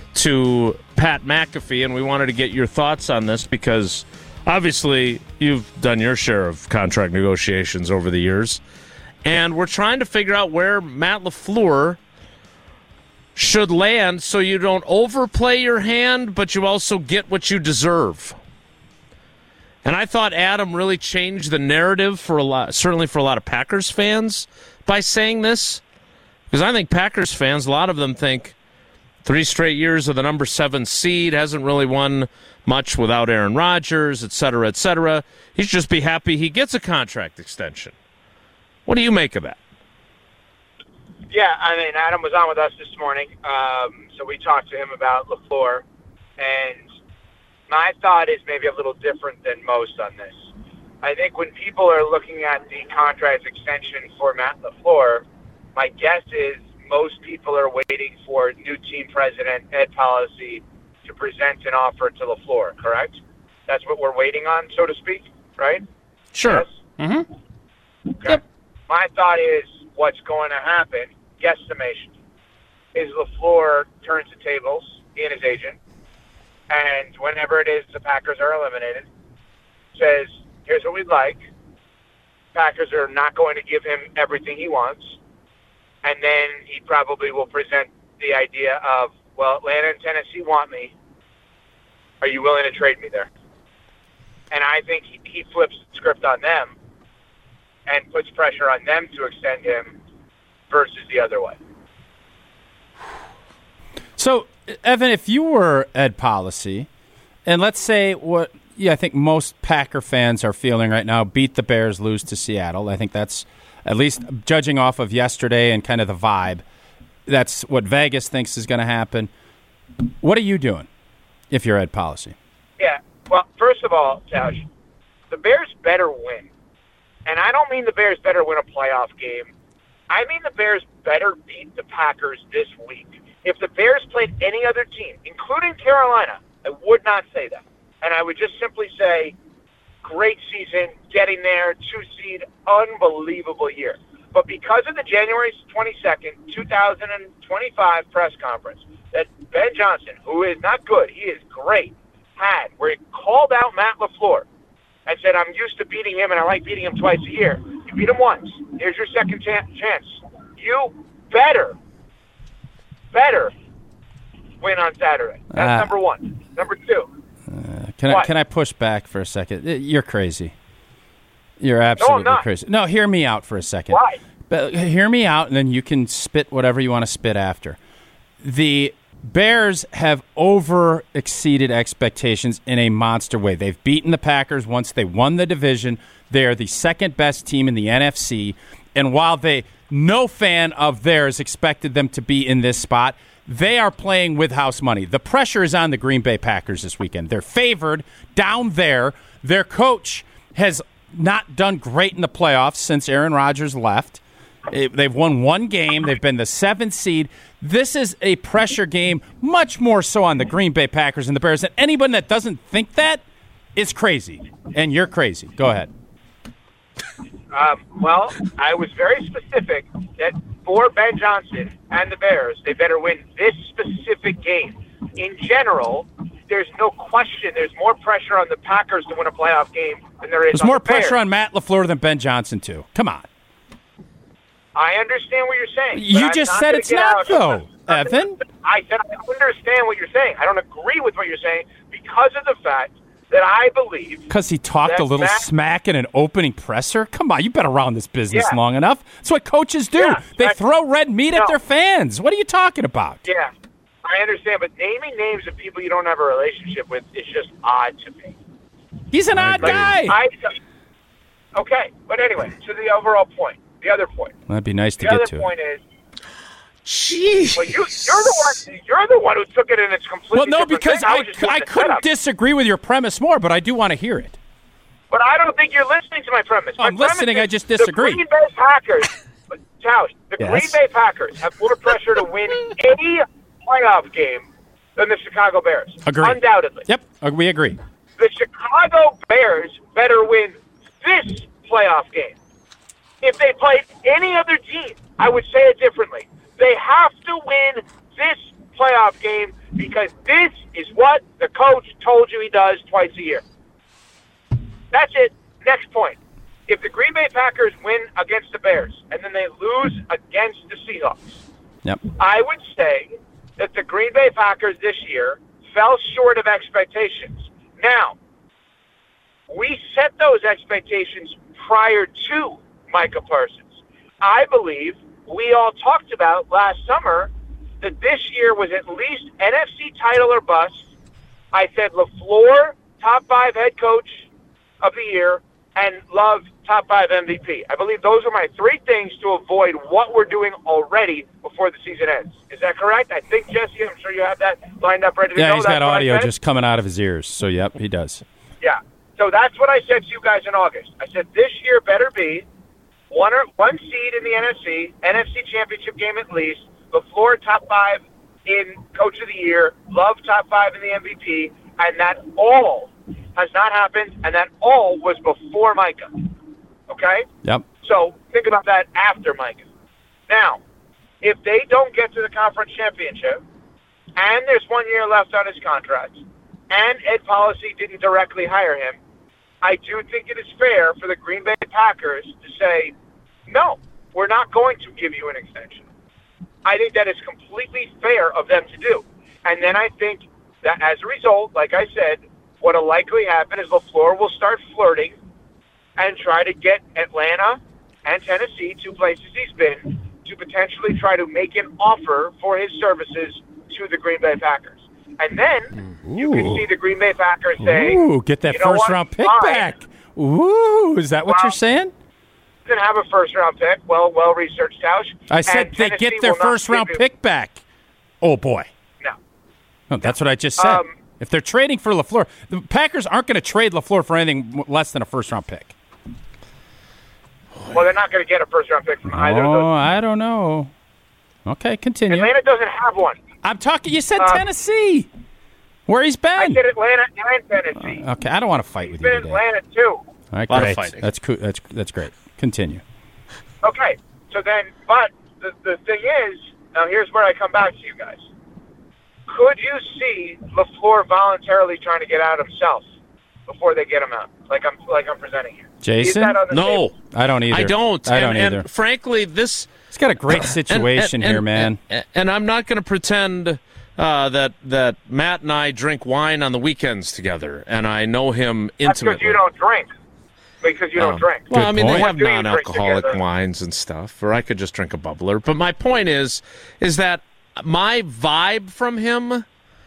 to Pat McAfee, and we wanted to get your thoughts on this because obviously you've done your share of contract negotiations over the years, and we're trying to figure out where Matt LaFleur should land so you don't overplay your hand, but you also get what you deserve. And I thought Adam really changed the narrative certainly for a lot of Packers fans by saying this, because I think Packers fans, a lot of them think 3 straight years of the number 7 seed, hasn't really won much without Aaron Rodgers, et cetera, et cetera. He should just be happy he gets a contract extension. What do you make of that? Yeah, I mean, Adam was on with us this morning, so we talked to him about LaFleur, and my thought is maybe a little different than most on this. I think when people are looking at the contract extension for Matt LaFleur, my guess is most people are waiting for new team president Ed Policy to present an offer to LaFleur, correct? That's what we're waiting on, so to speak, right? Sure. Yes? Mm-hmm. Okay. Yep. My thought is what's going to happen, guesstimation, is LaFleur turns the tables, he and his agent, and whenever it is the Packers are eliminated, says, here's what we'd like. Packers are not going to give him everything he wants. And then he probably will present the idea of, well, Atlanta and Tennessee want me. Are you willing to trade me there? And I think he flips the script on them and puts pressure on them to extend him versus the other way. So, Evan, if you were Ed Policy, and let's say what I think most Packer fans are feeling right now, beat the Bears, lose to Seattle. I think that's, at least judging off of yesterday and kind of the vibe, that's what Vegas thinks is going to happen. What are you doing if you're Ed Policy? Yeah, well, first of all, Tausch, the Bears better win. And I don't mean the Bears better win a playoff game. I mean the Bears better beat the Packers this week. If the Bears played any other team, including Carolina, I would not say that. And I would just simply say, great season, getting there, 2 seed, unbelievable year. But because of the January 22nd, 2025 press conference that Ben Johnson, who is not good, he is great, had, where he called out Matt LaFleur and said, I'm used to beating him and I like beating him twice a year. You beat him once. Here's your second chance. You better win on Saturday. That's number one. Number two. Can I push back for a second? You're crazy. You're absolutely crazy. No, hear me out for a second. Why? But hear me out, and then you can spit whatever you want to spit after. The Bears have over-exceeded expectations in a monster way. They've beaten the Packers once they won the division. They're the second-best team in the NFC. And while no fan of theirs expected them to be in this spot, they are playing with house money. The pressure is on the Green Bay Packers this weekend. They're favored down there. Their coach has not done great in the playoffs since Aaron Rodgers left. They've won 1 game. They've been the 7th seed. This is a pressure game, much more so on the Green Bay Packers and the Bears. And anyone that doesn't think that is crazy. And you're crazy. Go ahead. Well, I was very specific that for Ben Johnson and the Bears, they better win this specific game. In general, there's no question there's more pressure on the Packers to win a playoff game than there is There's on more the Bears. pressure on Matt LaFleur than Ben Johnson, too. Come on. I understand what you're saying. You just said it's not, though, Evan. I said I understand what you're saying. I don't agree with what you're saying because of the fact that I believe... Because he talked a little smack in an opening presser? Come on, you've been around this business long enough. That's what coaches do. Yeah, they throw red meat at their fans. What are you talking about? Yeah, I understand, but naming names of people you don't have a relationship with is just odd to me. He's an odd guy. Okay, but anyway, to the overall point, the other point. That'd be nice to get to. The other point is... Jeez. Well, you're the one who took it in its completely Well, no, different because thing. I couldn't disagree with your premise more, but I do want to hear it. But I don't think you're listening to my premise. I'm listening, I just disagree. The Green Bay Packers, Green Bay Packers have more pressure to win any playoff game than the Chicago Bears. Agree. Undoubtedly. Yep, we agree. The Chicago Bears better win this playoff game. If they played any other team, I would say it differently. They have to win this playoff game because this is what the coach told you he does twice a year. That's it. Next point. If the Green Bay Packers win against the Bears and then they lose against the Seahawks, I would say that the Green Bay Packers this year fell short of expectations. Now, we set those expectations prior to Micah Parsons. I believe we all talked about last summer that this year was at least NFC title or bust. I said LaFleur, top 5 head coach of the year, and Love, top 5 MVP. I believe those are my 3 things to avoid what we're doing already before the season ends. Is that correct? I think, Jesse, I'm sure you have that lined up ready to go. Yeah, he's got audio just coming out of his ears. So, yep, he does. Yeah. So that's what I said to you guys in August. I said this year better be one seed in the NFC Championship game at least, LaFleur top 5 in Coach of the Year, Love top 5 in the MVP, and that all has not happened, and that all was before Micah. Okay? Yep. So think about that after Micah. Now, if they don't get to the conference championship, and there's 1 year left on his contract, and Ed Policy didn't directly hire him, I do think it is fair for the Green Bay Packers to say, no, we're not going to give you an extension. I think that is completely fair of them to do. And then I think that as a result, like I said, what will likely happen is LaFleur will start flirting and try to get Atlanta and Tennessee, 2 places he's been, to potentially try to make an offer for his services to the Green Bay Packers. And then you can see the Green Bay Packers say, get that first-round pick back. Ooh, is that what you're saying? Didn't have a first-round pick. Well researched, Tausch. I said they get their first-round pick back. Oh, boy. No, that's what I just said. If they're trading for LaFleur, the Packers aren't going to trade LaFleur for anything less than a first-round pick. Well, they're not going to get a first-round pick from either of those. Oh, I don't know. Okay, continue. Atlanta doesn't have one. I'm talking. You said Tennessee, where he's been. I said Atlanta and Tennessee. Okay, I don't want to fight with you today. He's been in Atlanta too. All right, a lot great. of fighting. That's cool. That's great. Continue. Okay, so then, but the thing is, now here's where I come back to you guys. Could you see LaFleur voluntarily trying to get out himself before they get him out, like I'm presenting here? Jason? No, table? I don't either. I don't either. And frankly, he's got a great situation here, man. And I'm not going to pretend that Matt and I drink wine on the weekends together, and I know him intimately. That's because you don't drink. Because you don't drink. Well, I mean, they have What do you non-alcoholic drink together? wines and stuff, or I could just drink a bubbler. But my point is that my vibe from him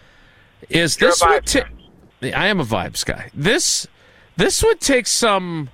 is You're this a would vibes guy. I am a vibes guy. This would take some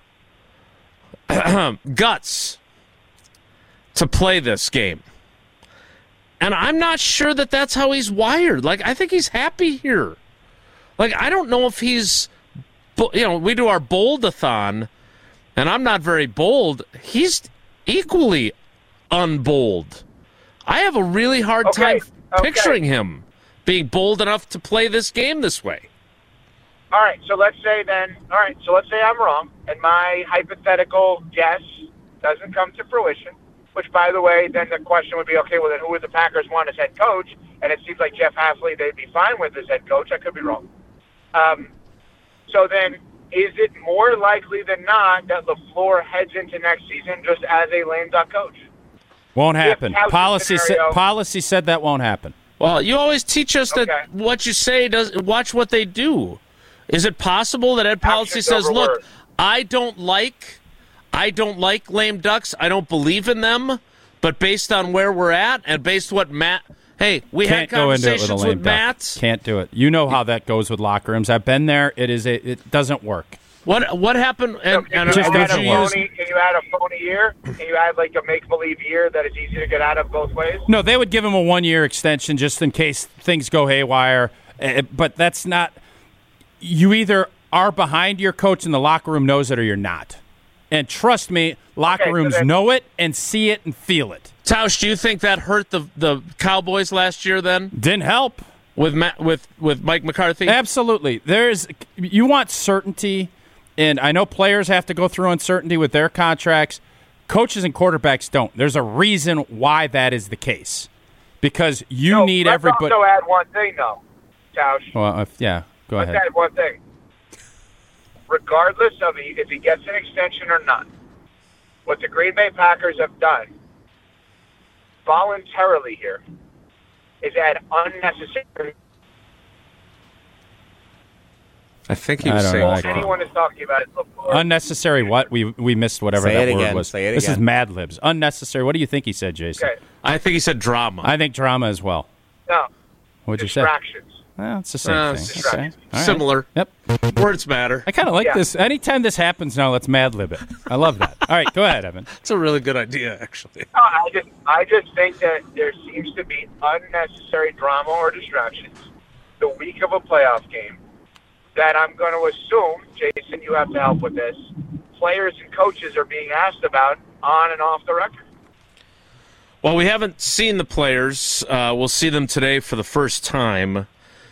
guts to play this game. And I'm not sure that that's how he's wired. Like, I think he's happy here. Like, I don't know if he's, we do our bold-a-thon, and I'm not very bold. He's equally unbold. I have a really hard time picturing him being bold enough to play this game this way. All right, so let's say I'm wrong, and my hypothetical guess doesn't come to fruition, which, by the way, then the question would be, okay, well, then who would the Packers want as head coach? And it seems like Jeff Hasley they'd be fine with as head coach. I could be wrong. So then is it more likely than not that LaFleur heads into next season just as a lame duck coach? Won't happen. Policy said that won't happen. Well, you always teach us that what you say watch what they do. Is it possible that Ed Policy says, "Look, I don't like lame ducks. I don't believe in them, but based on where we're at and based what Matt, we had conversations with Matt. Can't do it. You know how that goes with locker rooms. I've been there. It doesn't work. What happened? Can you add a phony year? Can you add like a make-believe year that is easy to get out of both ways? No, they would give him a 1-year extension just in case things go haywire. But that's not. You either are behind your coach and the locker room knows it, or you're not. And trust me, locker rooms know it and see it and feel it. Tausch, do you think that hurt the Cowboys last year? Then didn't help with Mike McCarthy. Absolutely, you want certainty. And I know players have to go through uncertainty with their contracts. Coaches and quarterbacks don't. There's a reason why that is the case. because you need everybody. Let's also add one thing, though, Tausch. Well, go ahead. Let's add one thing. Regardless of if he gets an extension or not, what the Green Bay Packers have done voluntarily here is add unnecessary. I think he was saying anyone is talking about it before. Unnecessary what? We missed whatever that word was. Say it this again. is Mad Libs. Unnecessary. What do you think he said, Jason? Okay. I think he said drama. I think drama as well. No. What'd you say? Distractions. Well, it's the same thing. distractions. Okay. All right. Similar. Yep. Words matter. I kind of like this. Anytime this happens now, let's Mad Lib it. I love that. All right, go ahead, Evan. It's a really good idea, actually. I just think that there seems to be unnecessary drama or distractions the week of a playoff game that I'm going to assume, Jason, you have to help with this, players and coaches are being asked about on and off the record. Well, we haven't seen the players. We'll see them today for the first time.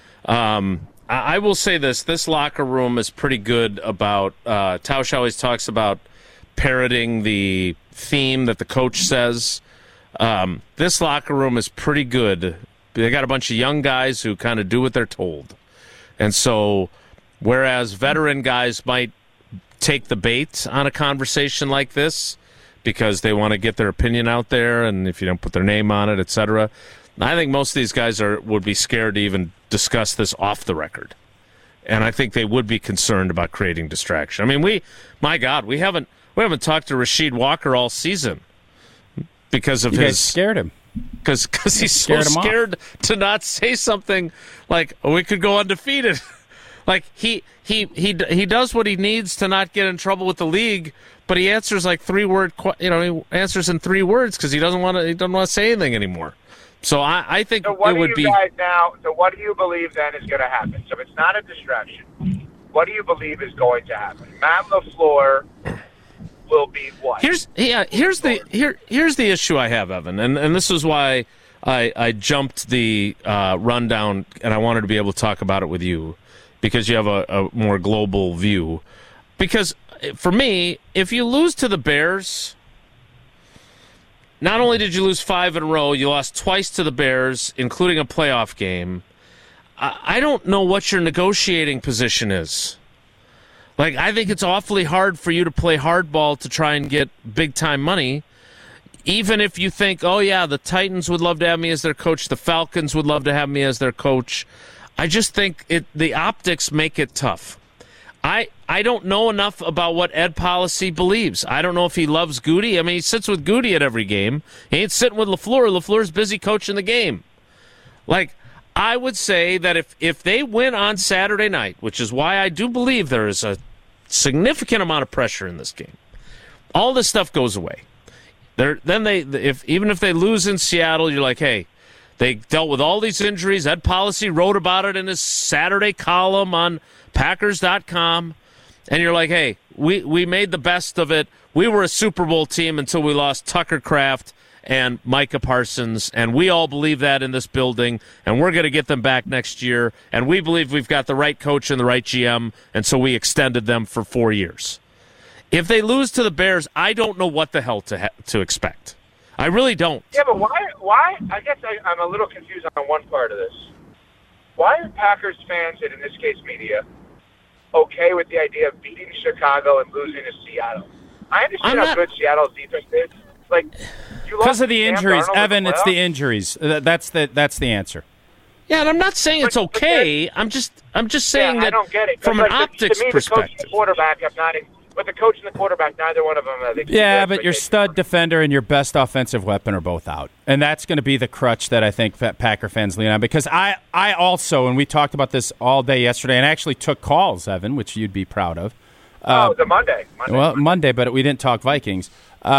I will say this locker room is pretty good about, Tausch always talks about parroting the theme that the coach says. This locker room is pretty good. They got a bunch of young guys who kind of do what they're told. And so, whereas veteran guys might take the bait on a conversation like this because they want to get their opinion out there, and if you don't put their name on it, etc., I think most of these guys would be scared to even discuss this off the record. And I think they would be concerned about creating distraction. I mean, we haven't talked to Rasheed Walker all season because of you guys scared him. Because he's so scared to not say something like, we could go undefeated. Like, he does what he needs to not get in trouble with the league, but he answers like he answers in 3 words because he doesn't want to say anything anymore. So I think so what it would be. So what do you believe then is going to happen? So if it's not a distraction, what do you believe is going to happen? Matt LaFleur will be what? Here's the issue I have, Evan, and this is why I jumped the rundown, and I wanted to be able to talk about it with you because you have a more global view. Because for me, if you lose to the Bears, not only did you lose 5 in a row, you lost twice to the Bears, including a playoff game. I don't know what your negotiating position is. Like, I think it's awfully hard for you to play hardball to try and get big-time money, even if you think, oh, yeah, the Titans would love to have me as their coach, the Falcons would love to have me as their coach. I just think the optics make it tough. I don't know enough about what Ed Policy believes. I don't know if he loves Goody. I mean, he sits with Goody at every game. He ain't sitting with LaFleur. LaFleur's busy coaching the game. Like, I would say that if they win on Saturday night, which is why I do believe there is a significant amount of pressure in this game, all this stuff goes away. Even if they lose in Seattle, you're like, hey, they dealt with all these injuries. Ed Policy wrote about it in his Saturday column on Packers.com. And you're like, hey, we made the best of it. We were a Super Bowl team until we lost Tucker Kraft and Micah Parsons, and we all believe that in this building, and we're going to get them back next year, and we believe we've got the right coach and the right GM, and so we extended them for 4 years. If they lose to the Bears, I don't know what the hell to expect. I really don't. Yeah, but why? I guess I'm a little confused on one part of this. Why are Packers fans, and in this case media, okay with the idea of beating Chicago and losing to Seattle? I understand how good Seattle's defense is. Like, because of the injuries, Evan. It's the injuries. That's the answer. Yeah, and I'm not saying it's okay. I'm just saying that I don't get it. from an optics to me, perspective. The coach and the quarterback have not. But the coach and the quarterback, neither one of them. Yeah, but your stud defender and your best offensive weapon are both out, and that's going to be the crutch that I think that Packer fans lean on. Because I also, and we talked about this all day yesterday, and actually took calls, Evan, which you'd be proud of. It was a Monday. Monday, but we didn't talk Vikings.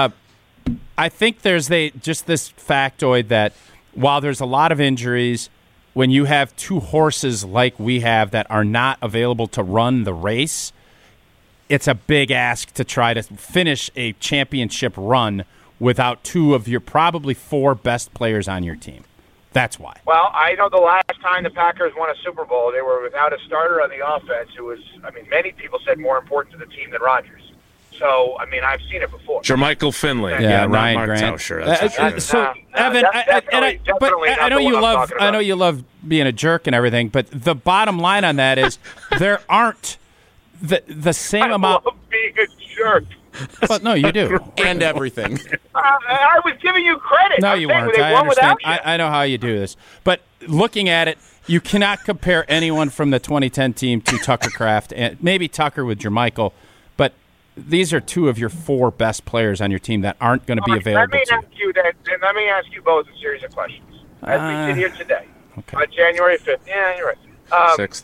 I think there's just this factoid that while there's a lot of injuries, when you have 2 horses like we have that are not available to run the race, it's a big ask to try to finish a championship run without 2 of your probably 4 best players on your team. That's why. Well, I know the last time the Packers won a Super Bowl, they were without a starter on the offense who was, many people said more important to the team than Rodgers. So, I mean, I've seen it before. Jermichael Finley. Yeah, not Ryan Mark Grant. Tauscher. That's for sure. So, Evan, I know you love being a jerk and everything, but the bottom line on that is there aren't the same amount. I love being a jerk. But no, you do. And everything. I was giving you credit. No, you weren't. I understand. I know how you do this. But looking at it, you cannot compare anyone from the 2010 team to Tucker Kraft, and maybe Tucker with Jermichael, but these are two of your 4 best players on your team that aren't going to be available. Let me ask you both a series of questions. As we sit here today, on January 5th. Yeah, you're right. 6th.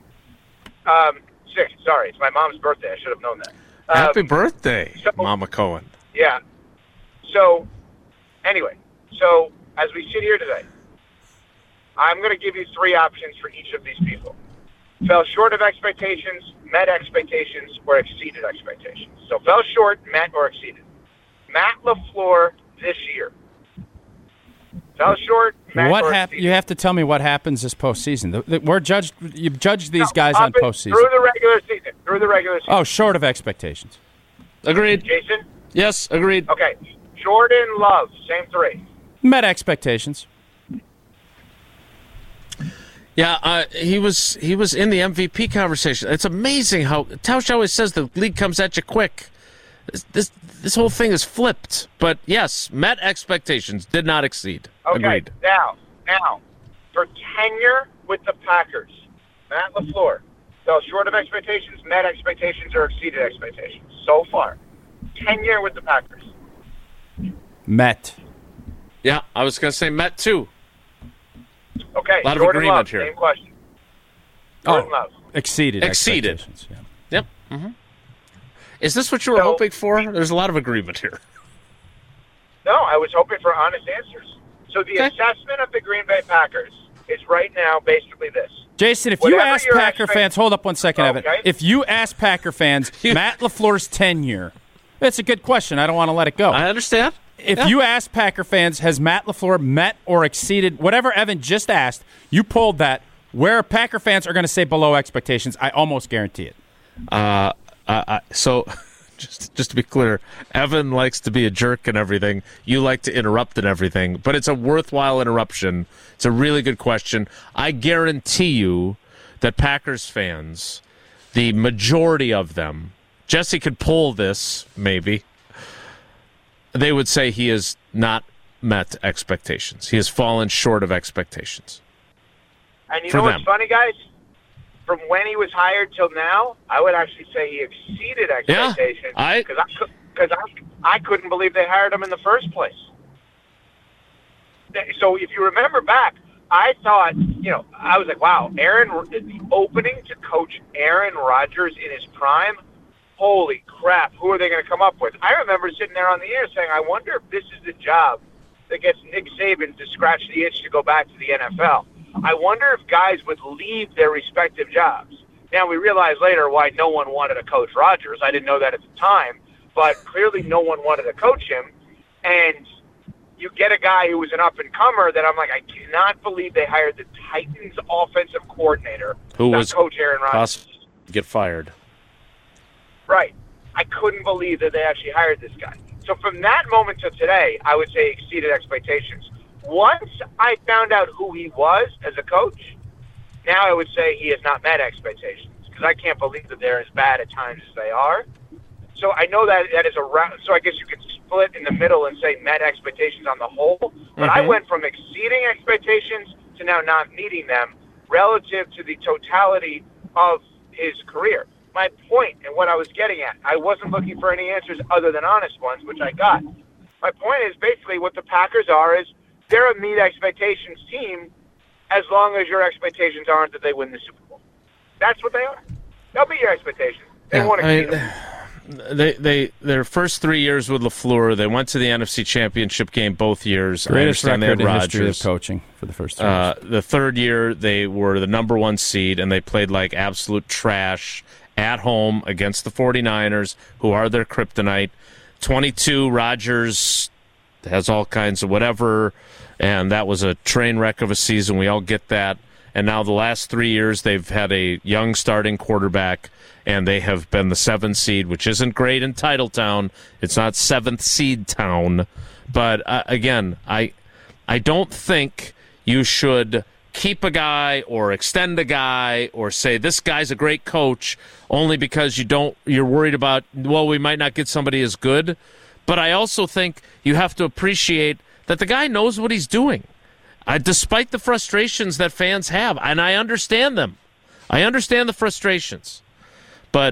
6th. Sorry, it's my mom's birthday. I should have known that. Happy birthday, Mama Cohen. Yeah. So, anyway, as we sit here today, I'm going to give you 3 options for each of these people. Fell short of expectations, met expectations, or exceeded expectations. So fell short, met, or exceeded. Matt LaFleur this year. Fell short, met, or exceeded. You have to tell me what happens this postseason. You've judged these guys on postseason. Through the regular season. Oh, short of expectations. Agreed. Jason? Yes, agreed. Okay. Jordan Love, same 3. Met expectations. Yeah, he was in the MVP conversation. It's amazing how Tausch always says the league comes at you quick. This whole thing is flipped. But yes, met expectations, did not exceed. Okay. Agreed. Now, for tenure with the Packers, Matt LaFleur fell short of expectations, met expectations, or exceeded expectations so far. Tenure with the Packers. Met. Yeah, I was going to say met too. Okay, a lot Jordan of agreement Love, here. Same question. Jordan Love. Exceeded. Exceeded. Expectations, yeah. Yep. Mm-hmm. Is this what you were hoping for? There's a lot of agreement here. No, I was hoping for honest answers. So the assessment of the Green Bay Packers is right now basically this. Jason, if you ask Packer fans, hold up one second, Evan. Okay. If you ask Packer fans, Matt LaFleur's tenure, that's a good question. I don't want to let it go. I understand. If you ask Packer fans, has Matt LaFleur met or exceeded whatever Evan just asked, you polled that, where Packer fans are going to say below expectations, I almost guarantee it. So, just to be clear, Evan likes to be a jerk and everything. You like to interrupt and everything, but it's a worthwhile interruption. It's a really good question. I guarantee you that Packers fans, the majority of them, Jesse could poll this, maybe, they would say he has not met expectations. He has fallen short of expectations. And you know what's funny, guys? From when he was hired till now, I would actually say he exceeded expectations. Yeah, because I couldn't believe they hired him in the first place. So if you remember back, I thought, I was like, wow, the opening to coach Aaron Rodgers in his prime, holy crap, who are they going to come up with? I remember sitting there on the air saying, I wonder if this is the job that gets Nick Saban to scratch the itch to go back to the NFL. I wonder if guys would leave their respective jobs. Now, we realize later why no one wanted to coach Rodgers. I didn't know that at the time, but clearly no one wanted to coach him. And you get a guy who was an up-and-comer that I'm like, I cannot believe they hired the Titans offensive coordinator, who was Coach Aaron Rodgers. Get fired. Right. I couldn't believe that they actually hired this guy. So from that moment to today, I would say exceeded expectations. Once I found out who he was as a coach, now I would say he has not met expectations because I can't believe that they're as bad at times as they are. So I know that is so I guess you could split in the middle and say met expectations on the whole. But I went from exceeding expectations to now not meeting them relative to the totality of his career. My point and what I was getting at, I wasn't looking for any answers other than honest ones, which I got. My point is basically what the Packers are is they're a meet expectations team as long as your expectations aren't that they win the Super Bowl. That's what they are. They'll meet your expectations. They won't exceed them. Their first 3 years with LaFleur, they went to the NFC Championship game both years. Greatest I understand record they had in history Rodgers. of coaching for the first 3 years. The third year, they were the number 1 seed, and they played like absolute trash at home against the 49ers, who are their kryptonite. 22, Rodgers has all kinds of whatever, and that was a train wreck of a season. We all get that. and now the last 3 years they've had a young starting quarterback, and they have been the 7th seed, which isn't great in Titletown. It's not 7th seed town. But, again, I don't think you should keep a guy or extend a guy or say this guy's a great coach only because you're worried about, well, we might not get somebody as good. But I also think you have to appreciate that the guy knows what he's doing, despite the frustrations that fans have. And I understand them. I understand the frustrations. But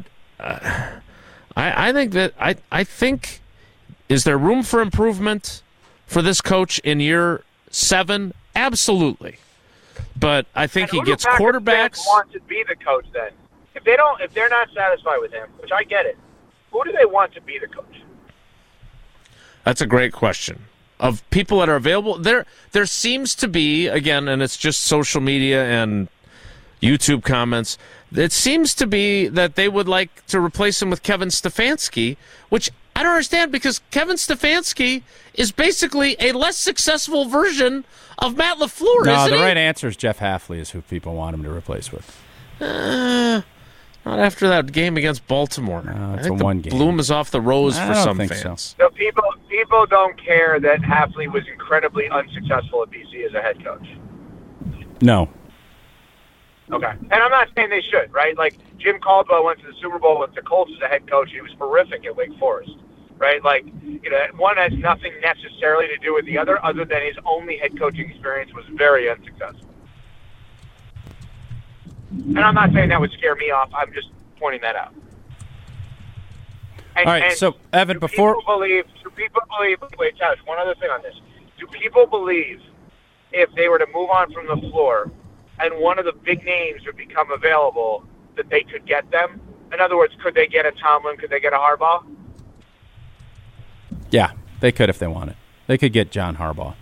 I think is there room for improvement for this coach in year 7? Absolutely. But I think he gets quarterbacks. Want to be the coach then? If they're not satisfied with him, which I get it, who do they want to be the coach? That's a great question. Of people that are available, there seems to be, again, and it's just social media and YouTube comments, it seems to be that they would like to replace him with Kevin Stefanski, which I don't understand because Kevin Stefanski is basically a less successful version of Matt LaFleur, no, isn't the he? right answer is Jeff Hafley is who people want him to replace with. Not after that game against Baltimore. No, I it's think a one game. Bloom is off the rose for some think fans. So people don't care that Hafley was incredibly unsuccessful at BC as a head coach. No. Okay. And I'm not saying they should, right? Like, Jim Caldwell went to the Super Bowl with the Colts as a head coach. He was horrific at Wake Forest, right? Like, one has nothing necessarily to do with the other than his only head coaching experience was very unsuccessful. And I'm not saying that would scare me off. I'm just pointing that out. All right, so, Evan, do people believe, wait, Josh, one other thing on this. Do people believe if they were to move on from the floor and one of the big names would become available that they could get them? In other words, could they get a Tomlin? Could they get a Harbaugh? Yeah, they could if they wanted. They could get John Harbaugh.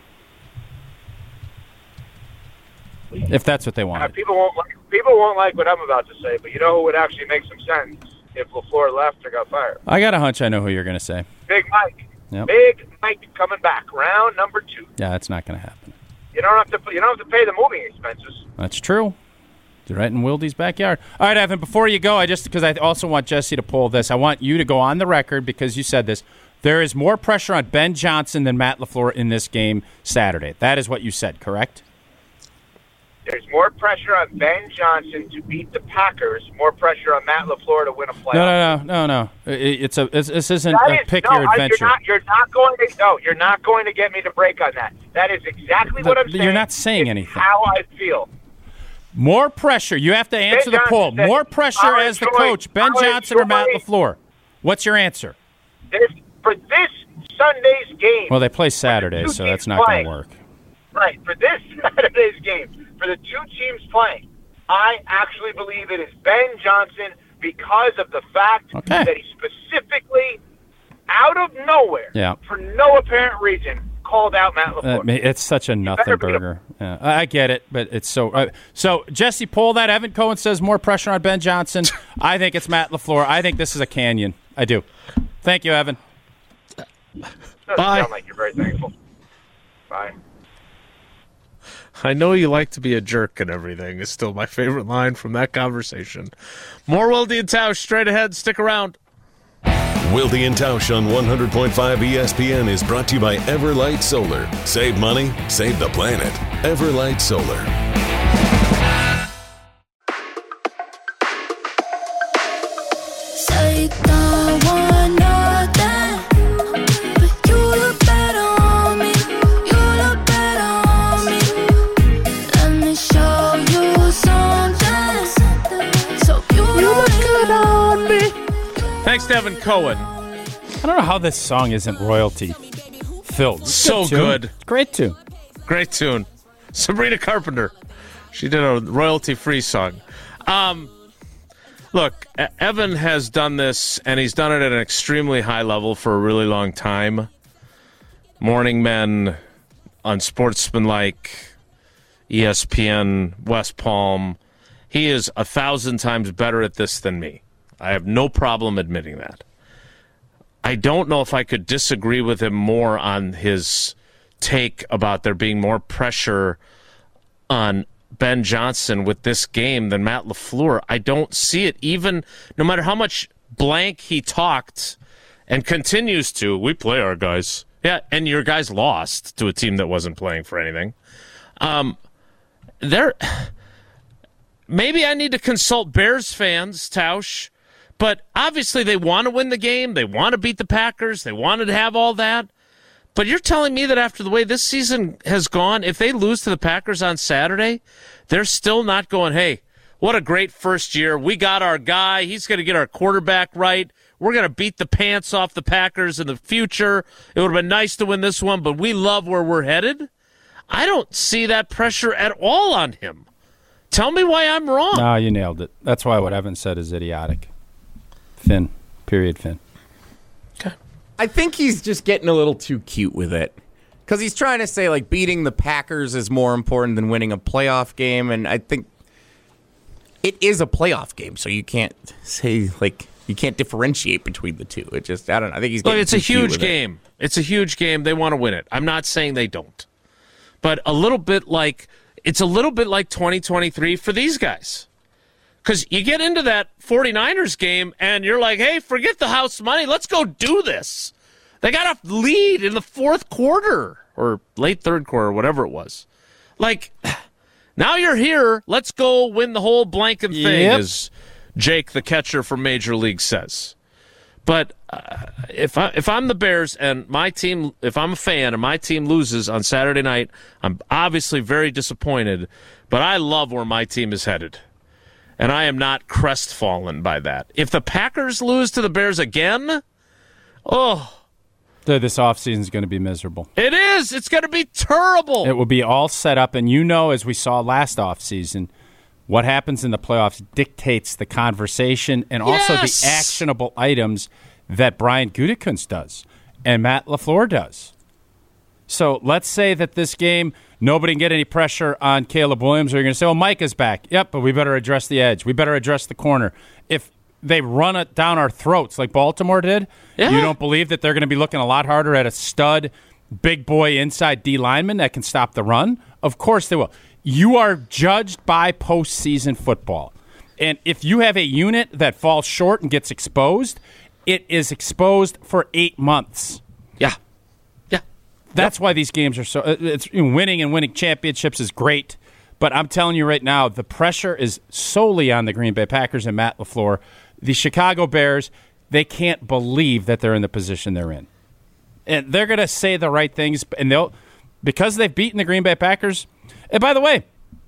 If that's what they wanted. People won't like what I'm about to say, but you know who would actually make some sense if LaFleur left or got fired? I got a hunch I know who you're going to say. Big Mike. Yep. Big Mike coming back, round number 2. Yeah, that's not going to happen. You don't have to pay the moving expenses. That's true. You're right in Wildy's backyard. All right, Evan, before you go, because I also want Jesse to pull this, I want you to go on the record because you said this. There is more pressure on Ben Johnson than Matt LaFleur in this game Saturday. That is what you said, correct? There's more pressure on Ben Johnson to beat the Packers, more pressure on Matt LaFleur to win a playoff. No. This isn't a pick your adventure. You're not going to get me to break on that. That is exactly what I'm saying. You're not saying anything. How I feel. More pressure. You have to answer the poll. More pressure as the coach, Ben Johnson or Matt LaFleur. What's your answer? For this Sunday's game. Well, they play Saturday, so that's not going to work. Right. For this Saturday's game, for the two teams playing, I actually believe it is Ben Johnson because of the fact that he specifically, out of nowhere, for no apparent reason, called out Matt LaFleur. It's such a nothing burger. Yeah, I get it, but it's so. So, Jesse, pull that. Evan Cohen says more pressure on Ben Johnson. I think it's Matt LaFleur. I think this is a canyon. I do. Thank you, Evan. Doesn't sound like you're very thankful. Bye. I know you like to be a jerk and everything is still my favorite line from that conversation. More Wilde and Tausch straight ahead. Stick around. Wilde and Tausch on 100.5 ESPN is brought to you by Everlight Solar. Save money, save the planet. Everlight Solar. Thanks to Evan Cohen. I don't know how this song isn't royalty filled. So good. Great tune. Great tune. Sabrina Carpenter. She did a royalty-free song. Look, Evan has done this, and he's done it at an extremely high level for a really long time. Morning Men, Unsportsmanlike, ESPN, West Palm. He is 1,000 times better at this than me. I have no problem admitting that. I don't know if I could disagree with him more on his take about there being more pressure on Ben Johnson with this game than Matt LaFleur. I don't see it. Even no matter how much blank he talked and continues to, we play our guys. Yeah, and your guys lost to a team that wasn't playing for anything. Maybe I need to consult Bears fans, Tausch, but obviously they want to win the game. They want to beat the Packers. They wanted to have all that. But you're telling me that after the way this season has gone, if they lose to the Packers on Saturday, they're still not going, hey, what a great first year. We got our guy. He's going to get our quarterback right. We're going to beat the pants off the Packers in the future. It would have been nice to win this one, but we love where we're headed. I don't see that pressure at all on him. Tell me why I'm wrong. No, you nailed it. That's why what Evan said is idiotic. Finn. Period, Finn. Okay. I think he's just getting a little too cute with it. Because he's trying to say, like, beating the Packers is more important than winning a playoff game. And I think it is a playoff game, so you can't say, like, you can't differentiate between the two. It just, I don't know. I think he's getting Look, it's a huge game. It's a huge game. They want to win it. I'm not saying they don't. But it's a little bit like 2023 for these guys. Because you get into that 49ers game, and you're like, hey, forget the house money. Let's go do this. They got a lead in the fourth quarter or late third quarter, whatever it was. Like, now you're here. Let's go win the whole blanket thing, as Jake, the catcher from Major League, says. But if I'm the Bears and my team, if I'm a fan and my team loses on Saturday night, I'm obviously very disappointed. But I love where my team is headed. And I am not crestfallen by that. If the Packers lose to the Bears again, this offseason is going to be miserable. It is. It's going to be terrible. It will be all set up. And as we saw last offseason, what happens in the playoffs dictates the conversation and also the actionable items that Brian Gutekunst does and Matt LaFleur does. So let's say that this game, nobody can get any pressure on Caleb Williams, or you're going to say, Micah's back. Yep, but we better address the edge. We better address the corner. If they run it down our throats like Baltimore did, you don't believe that they're going to be looking a lot harder at a stud, big boy inside D lineman that can stop the run? Of course they will. You are judged by postseason football. And if you have a unit that falls short and gets exposed, it is exposed for 8 months. Yeah. That's why these games are so. It's winning and winning championships is great, but I'm telling you right now, the pressure is solely on the Green Bay Packers and Matt LaFleur. The Chicago Bears, they can't believe that they're in the position they're in, and they're going to say the right things, and because they've beaten the Green Bay Packers. And by the way,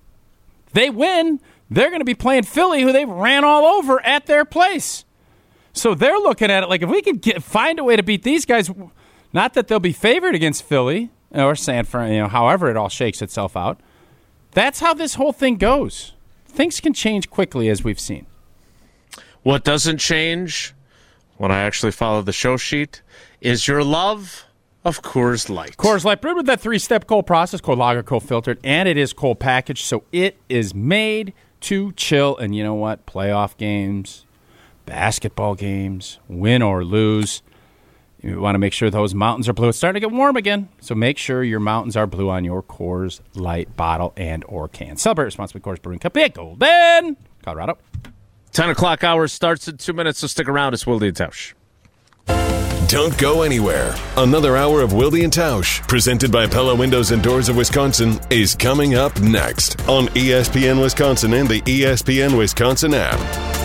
they win. They're going to be playing Philly, who they ran all over at their place. So they're looking at it like if we can find a way to beat these guys. Not that they'll be favored against Philly or San Fran, however it all shakes itself out. That's how this whole thing goes. Things can change quickly, as we've seen. What doesn't change, when I actually follow the show sheet, is your love of Coors Light. Coors Light, brewed with that 3-step cold process, cold lager, cold filtered, and it is cold packaged, so it is made to chill. And you know what? Playoff games, basketball games, win or lose. You want to make sure those mountains are blue. It's starting to get warm again, so make sure your mountains are blue on your Coors Light bottle and or can. Celebrate responsibly, Coors Brewing Company at Golden, Colorado. 10 o'clock hour starts in 2 minutes, so stick around. It's Wilde and Tausch. Don't go anywhere. Another hour of Wilde and Tausch, presented by Pella Windows and Doors of Wisconsin, is coming up next on ESPN Wisconsin and the ESPN Wisconsin app.